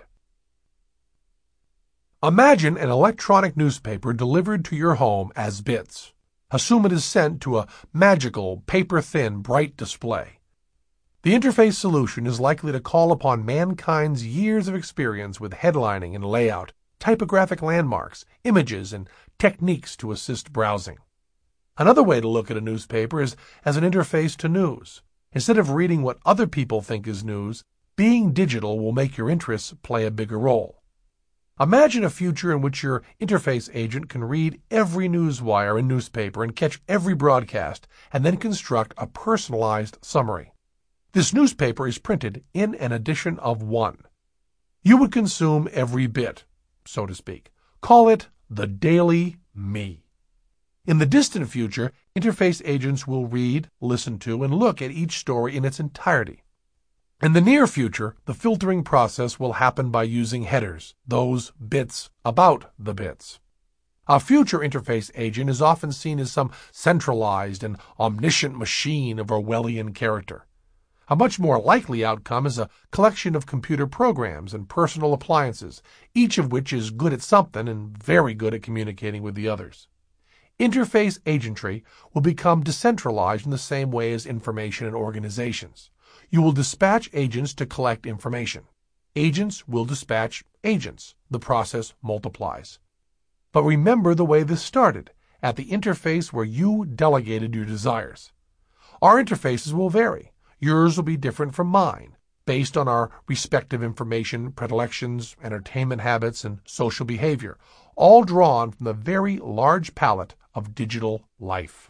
Imagine an electronic newspaper delivered to your home as bits. Assume it is sent to a magical, paper-thin, bright display. The interface solution is likely to call upon mankind's years of experience with headlining and layout, typographic landmarks, images, and techniques to assist browsing. Another way to look at a newspaper is as an interface to news. Instead of reading what other people think is news, being digital will make your interests play a bigger role. Imagine a future in which your interface agent can read every newswire and newspaper and catch every broadcast, and then construct a personalized summary. This newspaper is printed in an edition of 1. You would consume every bit, so to speak. Call it the Daily Me. In the distant future, interface agents will read, listen to, and look at each story in its entirety. In the near future, the filtering process will happen by using headers, those bits about the bits. A future interface agent is often seen as some centralized and omniscient machine of Orwellian character. A much more likely outcome is a collection of computer programs and personal appliances, each of which is good at something and very good at communicating with the others. Interface agentry will become decentralized in the same way as information in organizations. You will dispatch agents to collect information. Agents will dispatch agents. The process multiplies. But remember the way this started, at the interface where you delegated your desires. Our interfaces will vary. Yours will be different from mine. based on our respective information, predilections, entertainment habits, and social behavior, all drawn from the very large palette of digital life.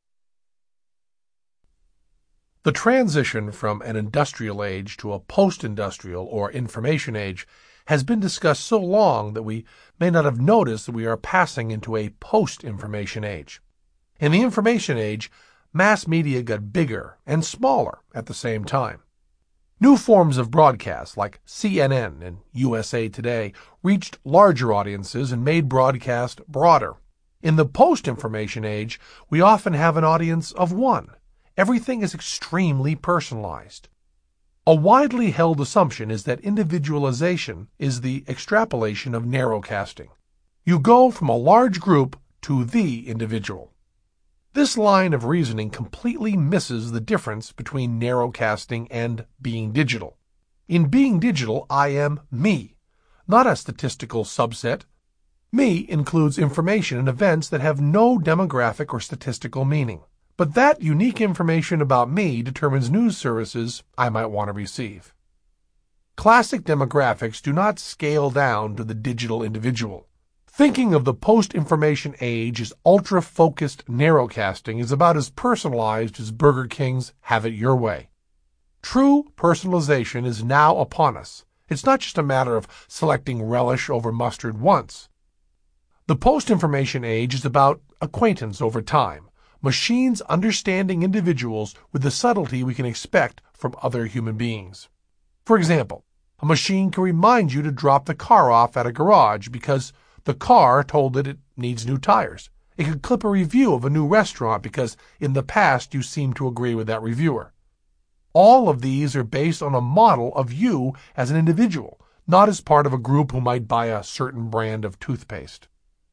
The transition from an industrial age to a post-industrial or information age has been discussed so long that we may not have noticed that we are passing into a post-information age. In the information age, mass media got bigger and smaller at the same time. New forms of broadcast like CNN and USA Today reached larger audiences and made broadcast broader. In the post-information age, we often have an audience of one. Everything is extremely personalized. A widely held assumption is that individualization is the extrapolation of narrowcasting. You go from a large group to the individual. This line of reasoning completely misses the difference between narrowcasting and being digital. In being digital, I am me, not a statistical subset. Me includes information and events that have no demographic or statistical meaning. But that unique information about me determines news services I might want to receive. Classic demographics do not scale down to the digital individual. Thinking of the post-information age as ultra-focused narrowcasting is about as personalized as Burger King's Have It Your Way. True personalization is now upon us. It's not just a matter of selecting relish over mustard once. The post-information age is about acquaintance over time, machines understanding individuals with the subtlety we can expect from other human beings. For example, a machine can remind you to drop the car off at a garage because the car told it needs new tires. It could clip a review of a new restaurant because in the past you seemed to agree with that reviewer. All of these are based on a model of you as an individual, not as part of a group who might buy a certain brand of toothpaste.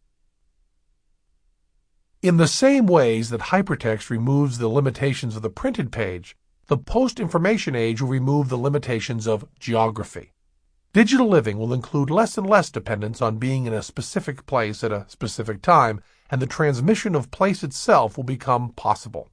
In the same ways that hypertext removes the limitations of the printed page, the post-information age will remove the limitations of geography. Digital living will include less and less dependence on being in a specific place at a specific time, and the transmission of place itself will become possible.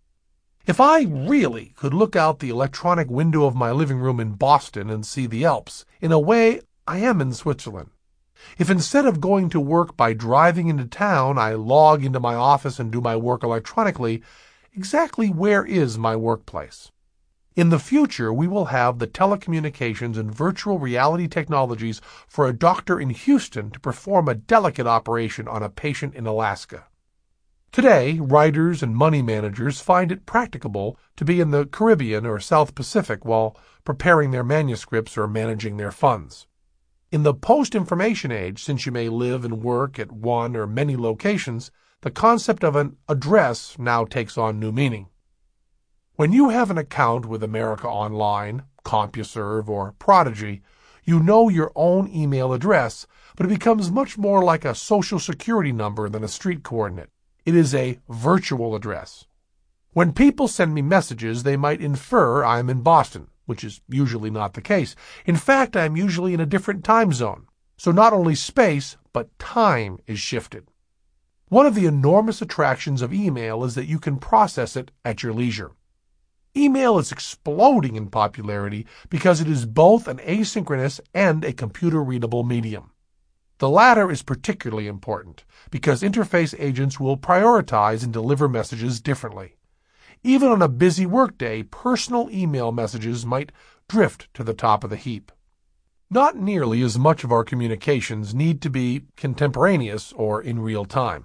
If I really could look out the electronic window of my living room in Boston and see the Alps, in a way I am in Switzerland. If instead of going to work by driving into town, I log into my office and do my work electronically, exactly where is my workplace? In the future, we will have the telecommunications and virtual reality technologies for a doctor in Houston to perform a delicate operation on a patient in Alaska. Today, writers and money managers find it practicable to be in the Caribbean or South Pacific while preparing their manuscripts or managing their funds. In the post-information age, since you may live and work at one or many locations, the concept of an address now takes on new meaning. When you have an account with America Online, CompuServe, or Prodigy, you know your own email address, but it becomes much more like a social security number than a street coordinate. It is a virtual address. When people send me messages, they might infer I'm in Boston, which is usually not the case. In fact, I'm usually in a different time zone. So not only space, but time is shifted. One of the enormous attractions of email is that you can process it at your leisure. Email is exploding in popularity because it is both an asynchronous and a computer-readable medium. The latter is particularly important because interface agents will prioritize and deliver messages differently. Even on a busy workday, personal email messages might drift to the top of the heap. Not nearly as much of our communications need to be contemporaneous or in real time.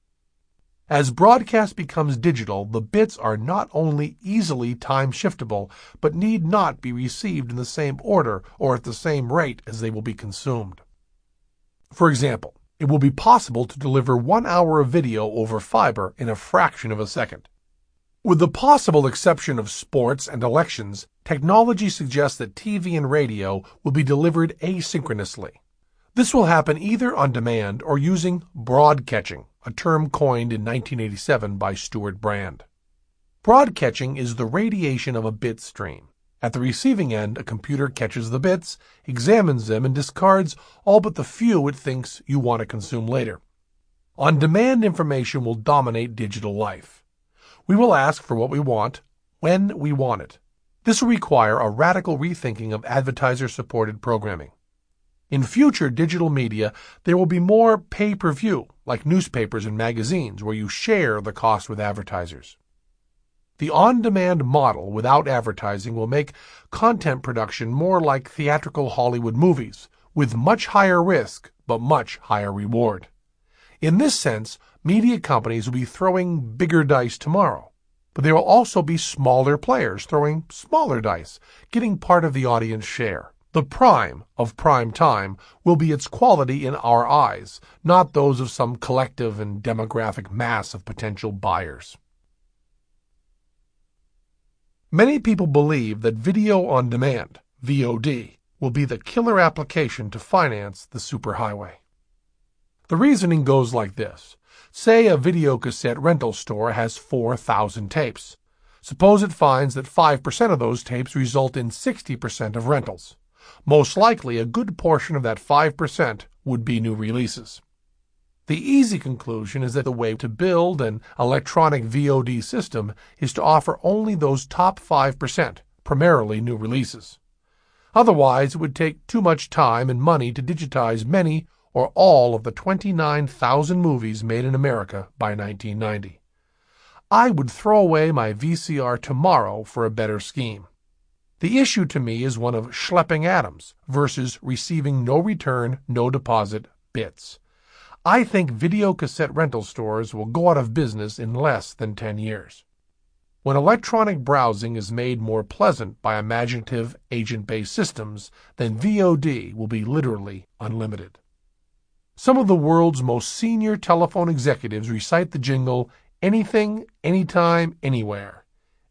As broadcast becomes digital, the bits are not only easily time-shiftable, but need not be received in the same order or at the same rate as they will be consumed. For example, it will be possible to deliver 1 hour of video over fiber in a fraction of a second. With the possible exception of sports and elections, technology suggests that TV and radio will be delivered asynchronously. This will happen either on demand or using broadcatching, a term coined in 1987 by Stuart Brand. Broadcatching is the radiation of a bit stream. At the receiving end, a computer catches the bits, examines them, and discards all but the few it thinks you want to consume later. On-demand information will dominate digital life. We will ask for what we want, when we want it. This will require a radical rethinking of advertiser-supported programming. In future digital media, there will be more pay-per-view, like newspapers and magazines, where you share the cost with advertisers. The on-demand model without advertising will make content production more like theatrical Hollywood movies, with much higher risk but much higher reward. In this sense, media companies will be throwing bigger dice tomorrow, but there will also be smaller players throwing smaller dice, getting part of the audience share. The prime of prime time will be its quality in our eyes, not those of some collective and demographic mass of potential buyers. Many people believe that video on demand, VOD, will be the killer application to finance the superhighway. The reasoning goes like this. Say a videocassette rental store has 4,000 tapes. Suppose it finds that 5% of those tapes result in 60% of rentals. Most likely, a good portion of that 5% would be new releases. The easy conclusion is that the way to build an electronic VOD system is to offer only those top 5%, primarily new releases. Otherwise, it would take too much time and money to digitize many or all of the 29,000 movies made in America by 1990. I would throw away my VCR tomorrow for a better scheme. The issue to me is one of schlepping atoms versus receiving no return, no deposit bits. I think videocassette rental stores will go out of business in less than 10 years. When electronic browsing is made more pleasant by imaginative agent-based systems, then VOD will be literally unlimited. Some of the world's most senior telephone executives recite the jingle, anything, anytime, anywhere.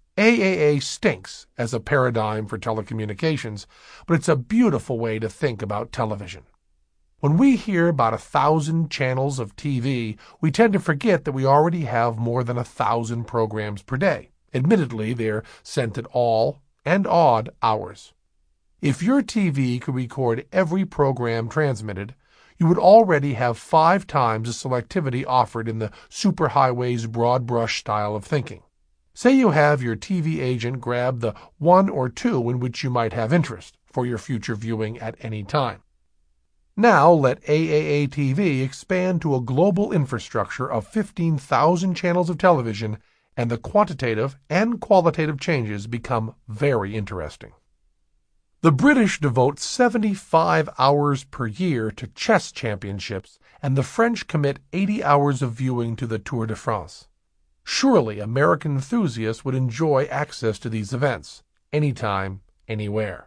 AAA stinks as a paradigm for telecommunications, but it's a beautiful way to think about television. When we hear about 1,000 channels of TV, we tend to forget that we already have more than 1,000 programs per day. Admittedly, they're sent at all and odd hours. If your TV could record every program transmitted, you would already have 5 times the selectivity offered in the superhighway's broad brush style of thinking. Say you have your TV agent grab the 1 or 2 in which you might have interest for your future viewing at any time. Now let AAA TV expand to a global infrastructure of 15,000 channels of television, and the quantitative and qualitative changes become very interesting. The British devote 75 hours per year to chess championships, and the French commit 80 hours of viewing to the Tour de France. Surely American enthusiasts would enjoy access to these events, anytime, anywhere.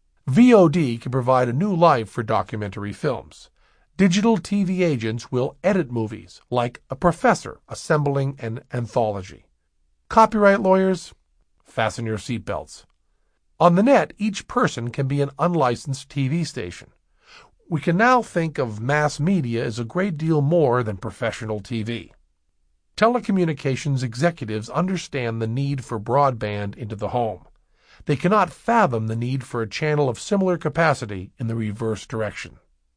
VOD can provide a new life for documentary films. Digital TV agents will edit movies like a professor assembling an anthology. Copyright lawyers, fasten your seatbelts. On the net, each person can be an unlicensed TV station. We can now think of mass media as a great deal more than professional TV. Telecommunications executives understand the need for broadband into the home. They cannot fathom the need for a channel of similar capacity in the reverse direction.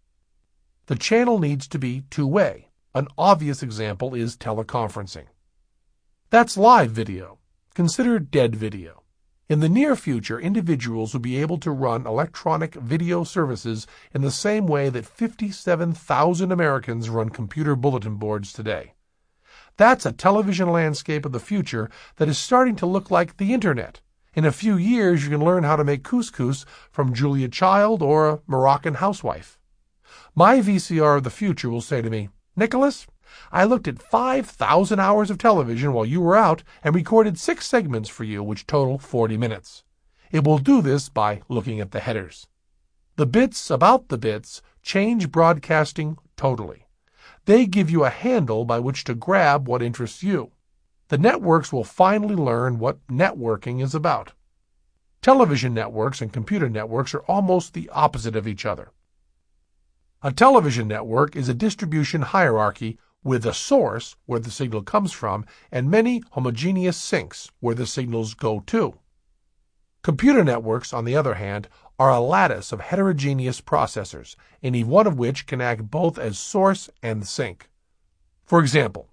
The channel needs to be two-way. An obvious example is teleconferencing. That's live video. Consider dead video. In the near future, individuals will be able to run electronic video services in the same way that 57,000 Americans run computer bulletin boards today. That's a television landscape of the future that is starting to look like the Internet. In a few years, you can learn how to make couscous from Julia Child or a Moroccan housewife. My VCR of the future will say to me, Nicholas, I looked at 5,000 hours of television while you were out and recorded 6 segments for you, which total 40 minutes. It will do this by looking at the headers. The bits about the bits change broadcasting totally. They give you a handle by which to grab what interests you. The networks will finally learn what networking is about. Television networks and computer networks are almost the opposite of each other. A television network is a distribution hierarchy with a source where the signal comes from and many homogeneous sinks where the signals go to. Computer networks, on the other hand, are a lattice of heterogeneous processors, any one of which can act both as source and sink. For example,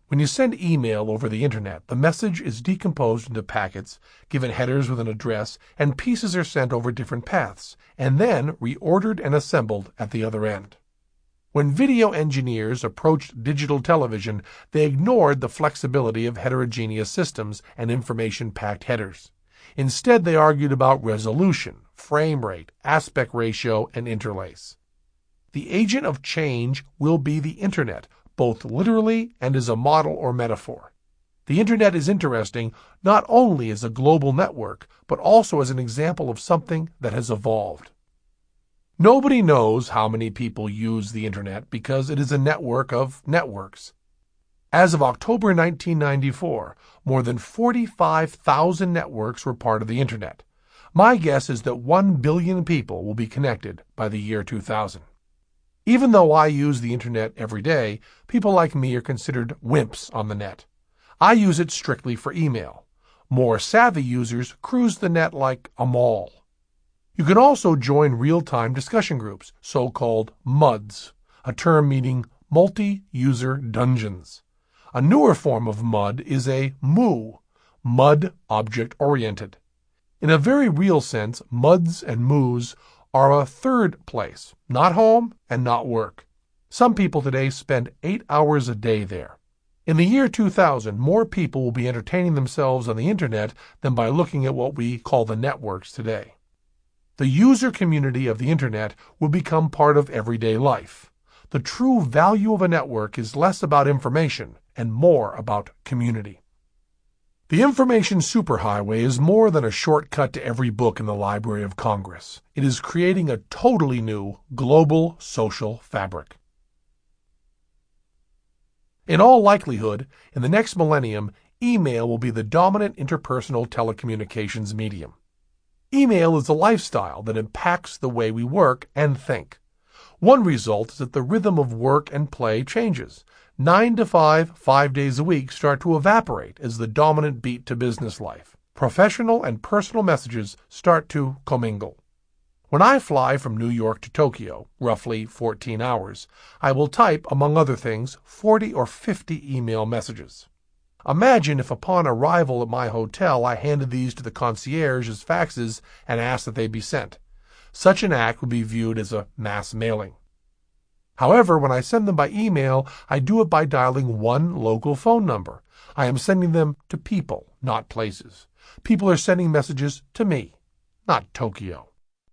When you send email over the internet, the message is decomposed into packets, given headers with an address, and pieces are sent over different paths, and then reordered and assembled at the other end. When video engineers approached digital television, they ignored the flexibility of heterogeneous systems and information-packed headers. Instead, they argued about resolution, frame rate, aspect ratio, and interlace. The agent of change will be the internet, both literally and as a model or metaphor. The internet is interesting not only as a global network, but also as an example of something that has evolved. Nobody knows how many people use the internet because it is a network of networks. As of October 1994, more than 45,000 networks were part of the internet. My guess is that 1 billion people will be connected by the year 2000. Even though I use the internet every day, people like me are considered wimps on the net. I use it strictly for email. More savvy users cruise the net like a mall. You can also join real-time discussion groups, so-called MUDs, a term meaning multi-user dungeons. A newer form of MUD is a MOO, MUD object-oriented. In a very real sense, MUDs and MOOs are a third place, not home and not work. Some people today spend 8 hours a day there. In the year 2000, more people will be entertaining themselves on the internet than by looking at what we call the networks today. The user community of the internet will become part of everyday life. The true value of a network is less about information and more about community. The information superhighway is more than a shortcut to every book in the Library of Congress. It is creating a totally new global social fabric. In all likelihood, in the next millennium, email will be the dominant interpersonal telecommunications medium. Email is a lifestyle that impacts the way we work and think. One result is that the rhythm of work and play changes. 9 to 5, 5 days a week start to evaporate as the dominant beat to business life. Professional and personal messages start to commingle. When I fly from New York to Tokyo, roughly 14 hours, I will type, among other things, 40 or 50 email messages. Imagine if upon arrival at my hotel I handed these to the concierge as faxes and asked that they be sent. Such an act would be viewed as a mass mailing. However, when I send them by email, I do it by dialing one local phone number. I am sending them to people, not places. People are sending messages to me, not Tokyo.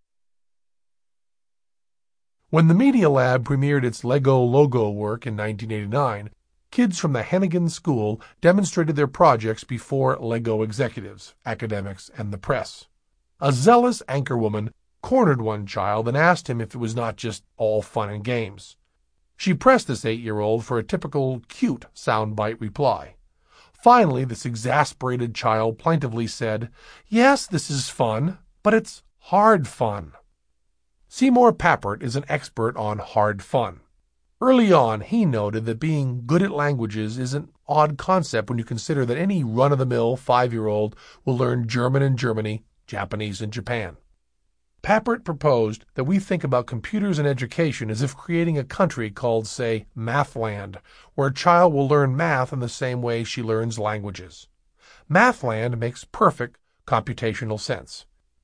When the Media Lab premiered its Lego logo work in 1989, kids from the Hennigan School demonstrated their projects before Lego executives, academics, and the press. A zealous anchorwoman cornered one child and asked him if it was not just all fun and games. She pressed this 8-year-old for a typical cute soundbite reply. Finally, this exasperated child plaintively said, "Yes, this is fun, but it's hard fun." Seymour Papert is an expert on hard fun. Early on, he noted that being good at languages is an odd concept when you consider that any run-of-the-mill 5-year-old will learn German in Germany, Japanese in Japan. Papert proposed that we think about computers and education as if creating a country called, say, Mathland, where a child will learn math in the same way she learns languages. Mathland makes perfect computational sense.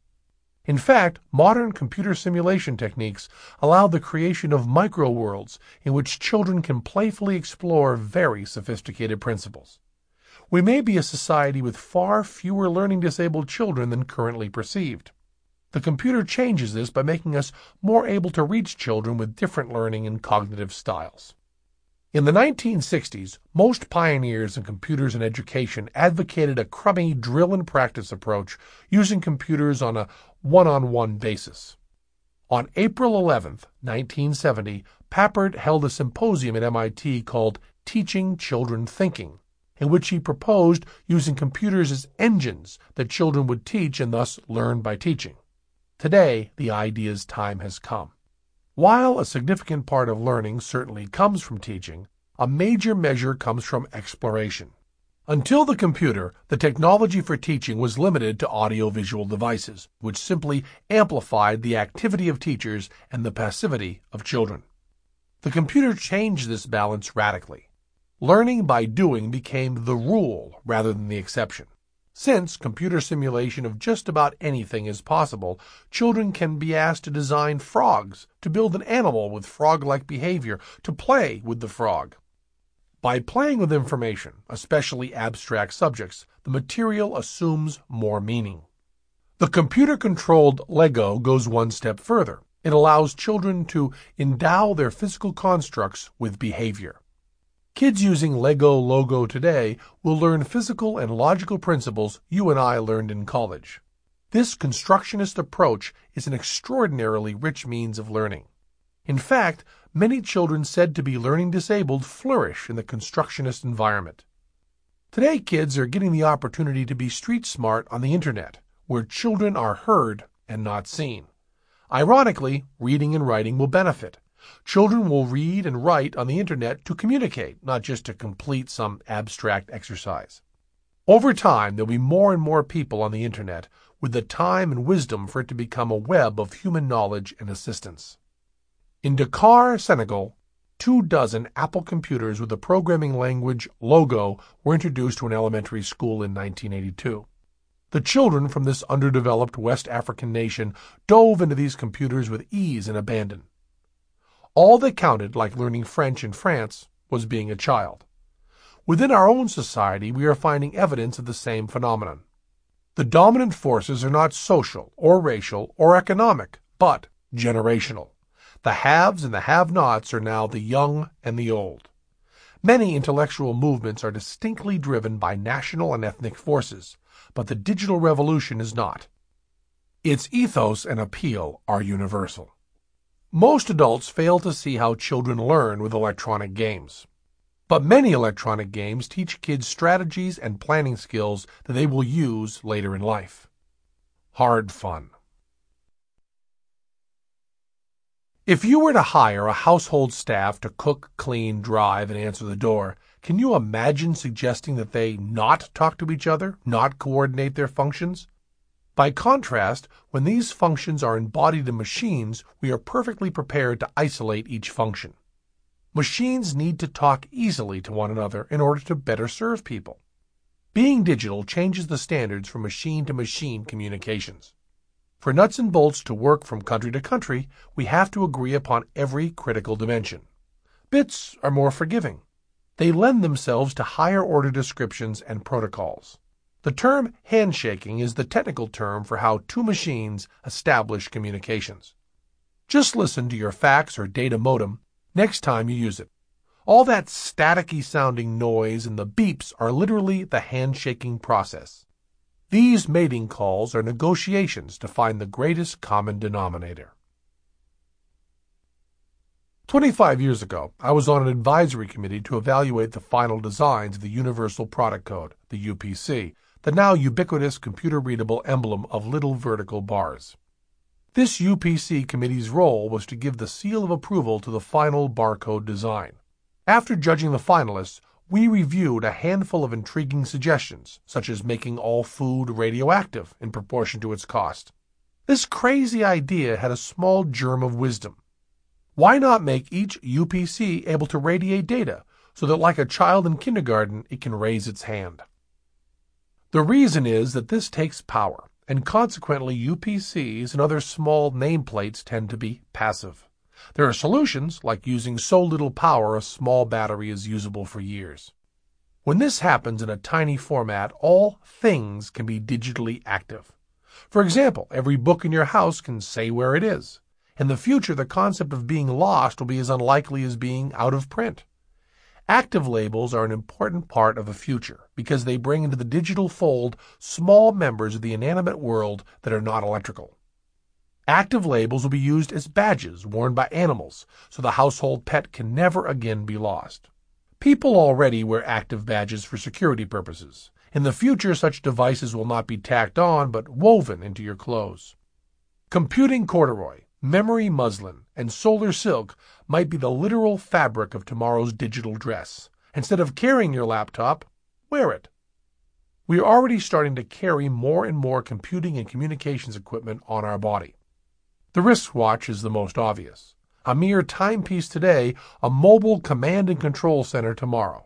In fact, modern computer simulation techniques allow the creation of micro-worlds in which children can playfully explore very sophisticated principles. We may be a society with far fewer learning-disabled children than currently perceived. The computer changes this by making us more able to reach children with different learning and cognitive styles. In the 1960s, most pioneers in computers and education advocated a crummy drill-and-practice approach using computers on a one-on-one basis. On April 11, 1970, Papert held a symposium at MIT called Teaching Children Thinking, in which he proposed using computers as engines that children would teach and thus learn by teaching. Today, the idea's time has come. While a significant part of learning certainly comes from teaching, a major measure comes from exploration. Until the computer, the technology for teaching was limited to audiovisual devices, which simply amplified the activity of teachers and the passivity of children. The computer changed this balance radically. Learning by doing became the rule rather than the exception. Since computer simulation of just about anything is possible, children can be asked to design frogs, to build an animal with frog-like behavior, to play with the frog. By playing with information, especially abstract subjects, the material assumes more meaning. The computer-controlled Lego goes one step further. It allows children to endow their physical constructs with behavior. Kids using Lego Logo today will learn physical and logical principles you and I learned in college. This constructionist approach is an extraordinarily rich means of learning. In fact, many children said to be learning disabled flourish in the constructionist environment. Today, kids are getting the opportunity to be street smart on the internet, where children are heard and not seen. Ironically, reading and writing will benefit. Children will read and write on the internet to communicate, not just to complete some abstract exercise. Over time, there'll be more and more people on the internet with the time and wisdom for it to become a web of human knowledge and assistance. In Dakar, Senegal, 24 Apple computers with the programming language Logo were introduced to an elementary school in 1982. The children from this underdeveloped West African nation dove into these computers with ease and abandon. All that counted, like learning French in France, was being a child. Within our own society, we are finding evidence of the same phenomenon. The dominant forces are not social or racial or economic, but generational. The haves and the have-nots are now the young and the old. Many intellectual movements are distinctly driven by national and ethnic forces, but the digital revolution is not. Its ethos and appeal are universal. Most adults fail to see how children learn with electronic games. But many electronic games teach kids strategies and planning skills that they will use later in life. Hard fun. If you were to hire a household staff to cook, clean, drive, and answer the door, can you imagine suggesting that they not talk to each other, not coordinate their functions? By contrast, when these functions are embodied in machines, we are perfectly prepared to isolate each function. Machines need to talk easily to one another in order to better serve people. Being digital changes the standards for machine-to-machine communications. For nuts and bolts to work from country to country, we have to agree upon every critical dimension. Bits are more forgiving. They lend themselves to higher-order descriptions and protocols. The term handshaking is the technical term for how two machines establish communications. Just listen to your fax or data modem next time you use it. All that staticky-sounding noise and the beeps are literally the handshaking process. These mating calls are negotiations to find the greatest common denominator. 25 years ago, I was on an advisory committee to evaluate the final designs of the Universal Product Code, the UPC, the now ubiquitous computer-readable emblem of little vertical bars. This UPC committee's role was to give the seal of approval to the final barcode design. After judging the finalists, we reviewed a handful of intriguing suggestions, such as making all food radioactive in proportion to its cost. This crazy idea had a small germ of wisdom. Why not make each UPC able to radiate data so that, like a child in kindergarten, it can raise its hand? The reason is that this takes power, and consequently UPCs and other small nameplates tend to be passive. There are solutions, like using so little power a small battery is usable for years. When this happens in a tiny format, all things can be digitally active. For example, every book in your house can say where it is. In the future, the concept of being lost will be as unlikely as being out of print. Active labels are an important part of the future because they bring into the digital fold small members of the inanimate world that are not electrical. Active labels will be used as badges worn by animals, so the household pet can never again be lost. People already wear active badges for security purposes. In the future, such devices will not be tacked on, but woven into your clothes. Computing corduroy, memory muslin, and solar silk might be the literal fabric of tomorrow's digital dress. Instead of carrying your laptop, wear it. We are already starting to carry more and more computing and communications equipment on our body. The wristwatch is the most obvious. A mere timepiece today, a mobile command and control center tomorrow.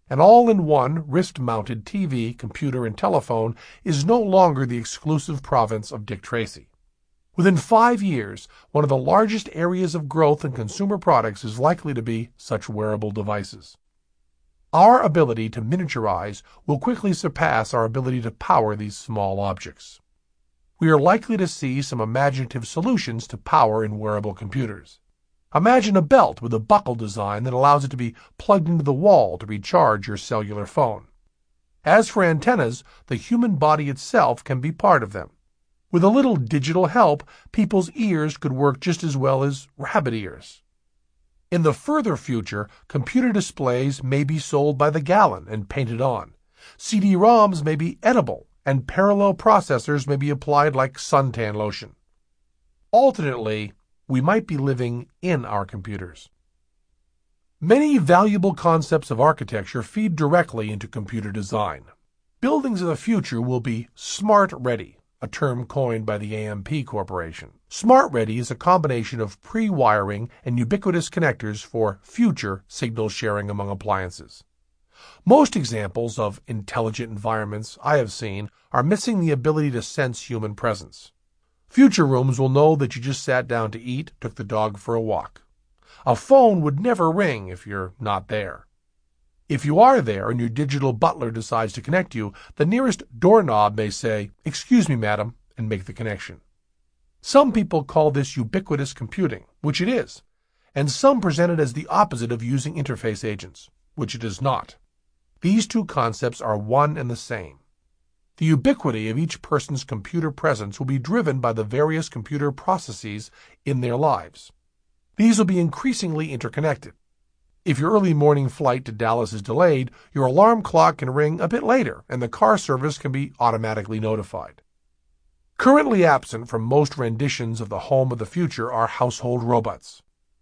An all-in-one, wrist-mounted TV, computer, and telephone is no longer the exclusive province of Dick Tracy. Within 5 years, one of the largest areas of growth in consumer products is likely to be such wearable devices. Our ability to miniaturize will quickly surpass our ability to power these small objects. We are likely to see some imaginative solutions to power in wearable computers. Imagine a belt with a buckle design that allows it to be plugged into the wall to recharge your cellular phone. As for antennas, the human body itself can be part of them. With a little digital help, people's ears could work just as well as rabbit ears. In the further future, computer displays may be sold by the gallon and painted on. CD-ROMs may be edible, and parallel processors may be applied like suntan lotion. Alternately, we might be living in our computers. Many valuable concepts of architecture feed directly into computer design. Buildings of the future will be smart-ready, a term coined by the AMP Corporation. Smart-ready is a combination of pre-wiring and ubiquitous connectors for future signal sharing among appliances. Most examples of intelligent environments I have seen are missing the ability to sense human presence. Future rooms will know that you just sat down to eat, took the dog for a walk. A phone would never ring if you're not there. If you are there and your digital butler decides to connect you, the nearest doorknob may say, "Excuse me, madam," and make the connection. Some people call this ubiquitous computing, which it is, and some present it as the opposite of using interface agents, which it is not. These two concepts are one and the same. The ubiquity of each person's computer presence will be driven by the various computer processes in their lives. These will be increasingly interconnected. If your early morning flight to Dallas is delayed, your alarm clock can ring a bit later, and the car service can be automatically notified. Currently absent from most renditions of the home of the future are household robots.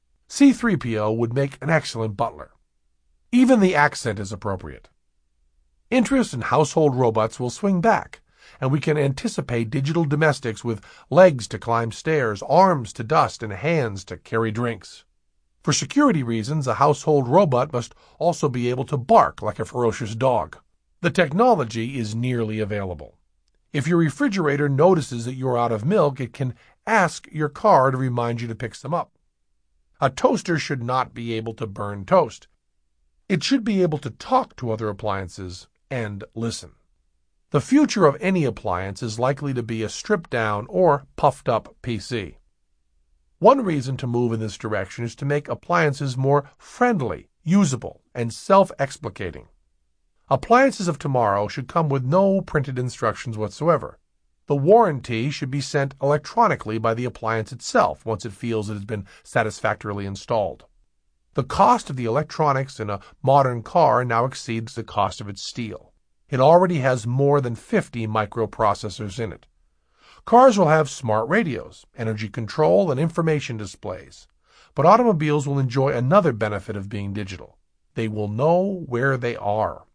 C-3PO would make an excellent butler. Even the accent is appropriate. Interest in household robots will swing back, and we can anticipate digital domestics with legs to climb stairs, arms to dust, and hands to carry drinks. For security reasons, a household robot must also be able to bark like a ferocious dog. The technology is nearly available. If your refrigerator notices that you're out of milk, it can ask your car to remind you to pick some up. A toaster should not be able to burn toast. It should be able to talk to other appliances and listen. The future of any appliance is likely to be a stripped-down or puffed-up PC. One reason to move in this direction is to make appliances more friendly, usable, and self-explicating. Appliances of tomorrow should come with no printed instructions whatsoever. The warranty should be sent electronically by the appliance itself once it feels it has been satisfactorily installed. The cost of the electronics in a modern car now exceeds the cost of its steel. It already has more than 50 microprocessors in it. Cars will have smart radios, energy control, and information displays. But automobiles will enjoy another benefit of being digital. They will know where they are.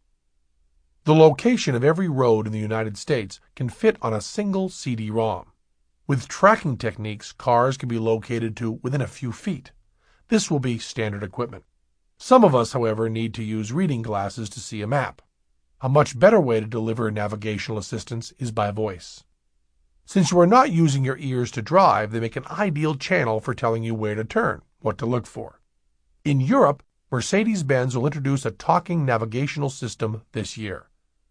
The location of every road in the United States can fit on a single CD-ROM. With tracking techniques, cars can be located to within a few feet. This will be standard equipment. Some of us, however, need to use reading glasses to see a map. A much better way to deliver navigational assistance is by voice. Since you are not using your ears to drive, they make an ideal channel for telling you where to turn, what to look for. In Europe, Mercedes-Benz will introduce a talking navigational system this year.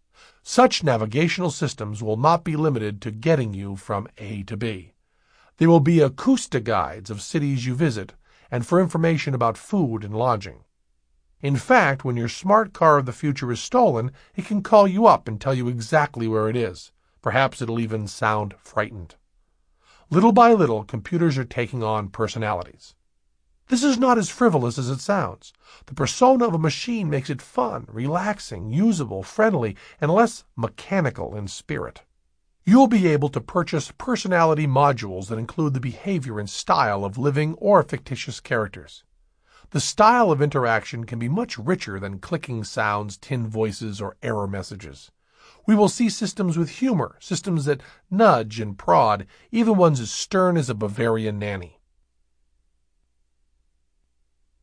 Such navigational systems will not be limited to getting you from A to B. They will be acoustic guides of cities you visit and for information about food and lodging. In fact, when your smart car of the future is stolen, it can call you up and tell you exactly where it is. Perhaps it'll even sound frightened. Little by little, computers are taking on personalities. This is not as frivolous as it sounds. The persona of a machine makes it fun, relaxing, usable, friendly, and less mechanical in spirit. You'll be able to purchase personality modules that include the behavior and style of living or fictitious characters. The style of interaction can be much richer than clicking sounds, tin voices, or error messages. We will see systems with humor, systems that nudge and prod, even ones as stern as a Bavarian nanny.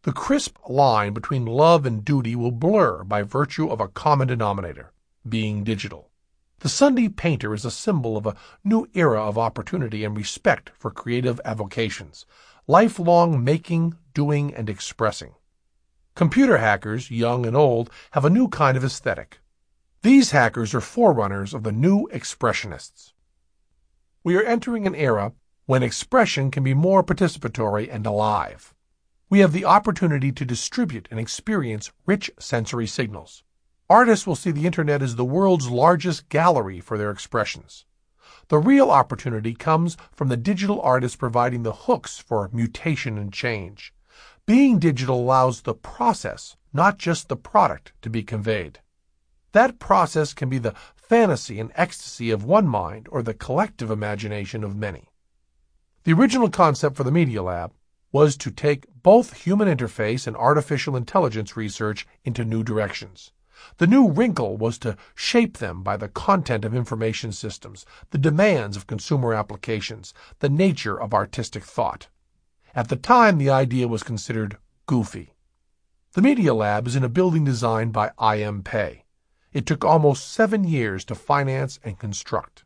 The crisp line between love and duty will blur by virtue of a common denominator, being digital. The Sunday painter is a symbol of a new era of opportunity and respect for creative avocations, lifelong making, doing, and expressing. Computer hackers, young and old, have a new kind of aesthetic. These hackers are forerunners of the new expressionists. We are entering an era when expression can be more participatory and alive. We have the opportunity to distribute and experience rich sensory signals. Artists will see the Internet as the world's largest gallery for their expressions. The real opportunity comes from the digital artist providing the hooks for mutation and change. Being digital allows the process, not just the product, to be conveyed. That process can be the fantasy and ecstasy of one mind or the collective imagination of many. The original concept for the Media Lab was to take both human interface and artificial intelligence research into new directions. The new wrinkle was to shape them by the content of information systems, the demands of consumer applications, the nature of artistic thought. At the time, the idea was considered goofy. The Media Lab is in a building designed by IMPay. It took almost 7 years to finance and construct.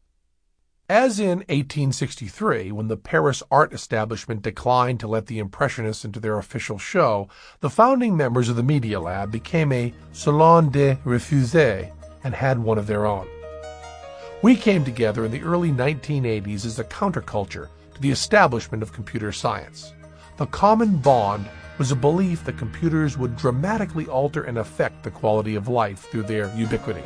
As in 1863, when the Paris art establishment declined to let the Impressionists into their official show, the founding members of the Media Lab became a Salon des Refusés and had one of their own. We came together in the early 1980s as a counterculture to the establishment of computer science. The common bond was a belief that computers would dramatically alter and affect the quality of life through their ubiquity.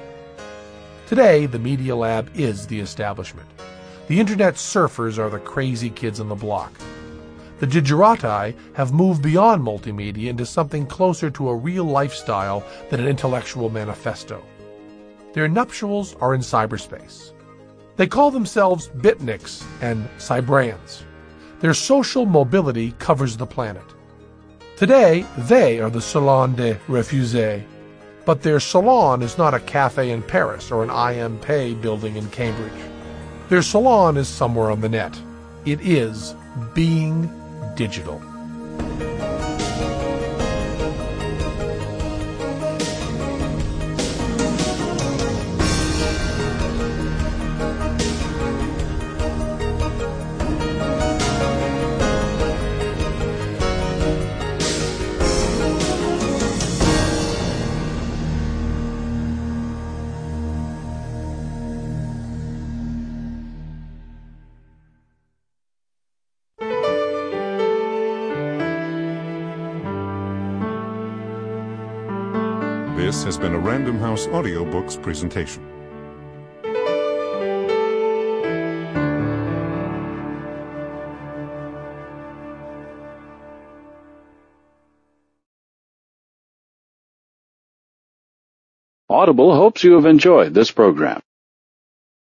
Today, the Media Lab is the establishment. The Internet surfers are the crazy kids on the block. The Digerati have moved beyond multimedia into something closer to a real lifestyle than an intellectual manifesto. Their nuptials are in cyberspace. They call themselves Bitniks and Cybrans. Their social mobility covers the planet. Today, they are the Salon des Refusés, but their salon is not a cafe in Paris or an IMPay building in Cambridge. Their salon is somewhere on the net. It is being digital. This has been a Random House Audiobooks presentation. Audible hopes you have enjoyed this program.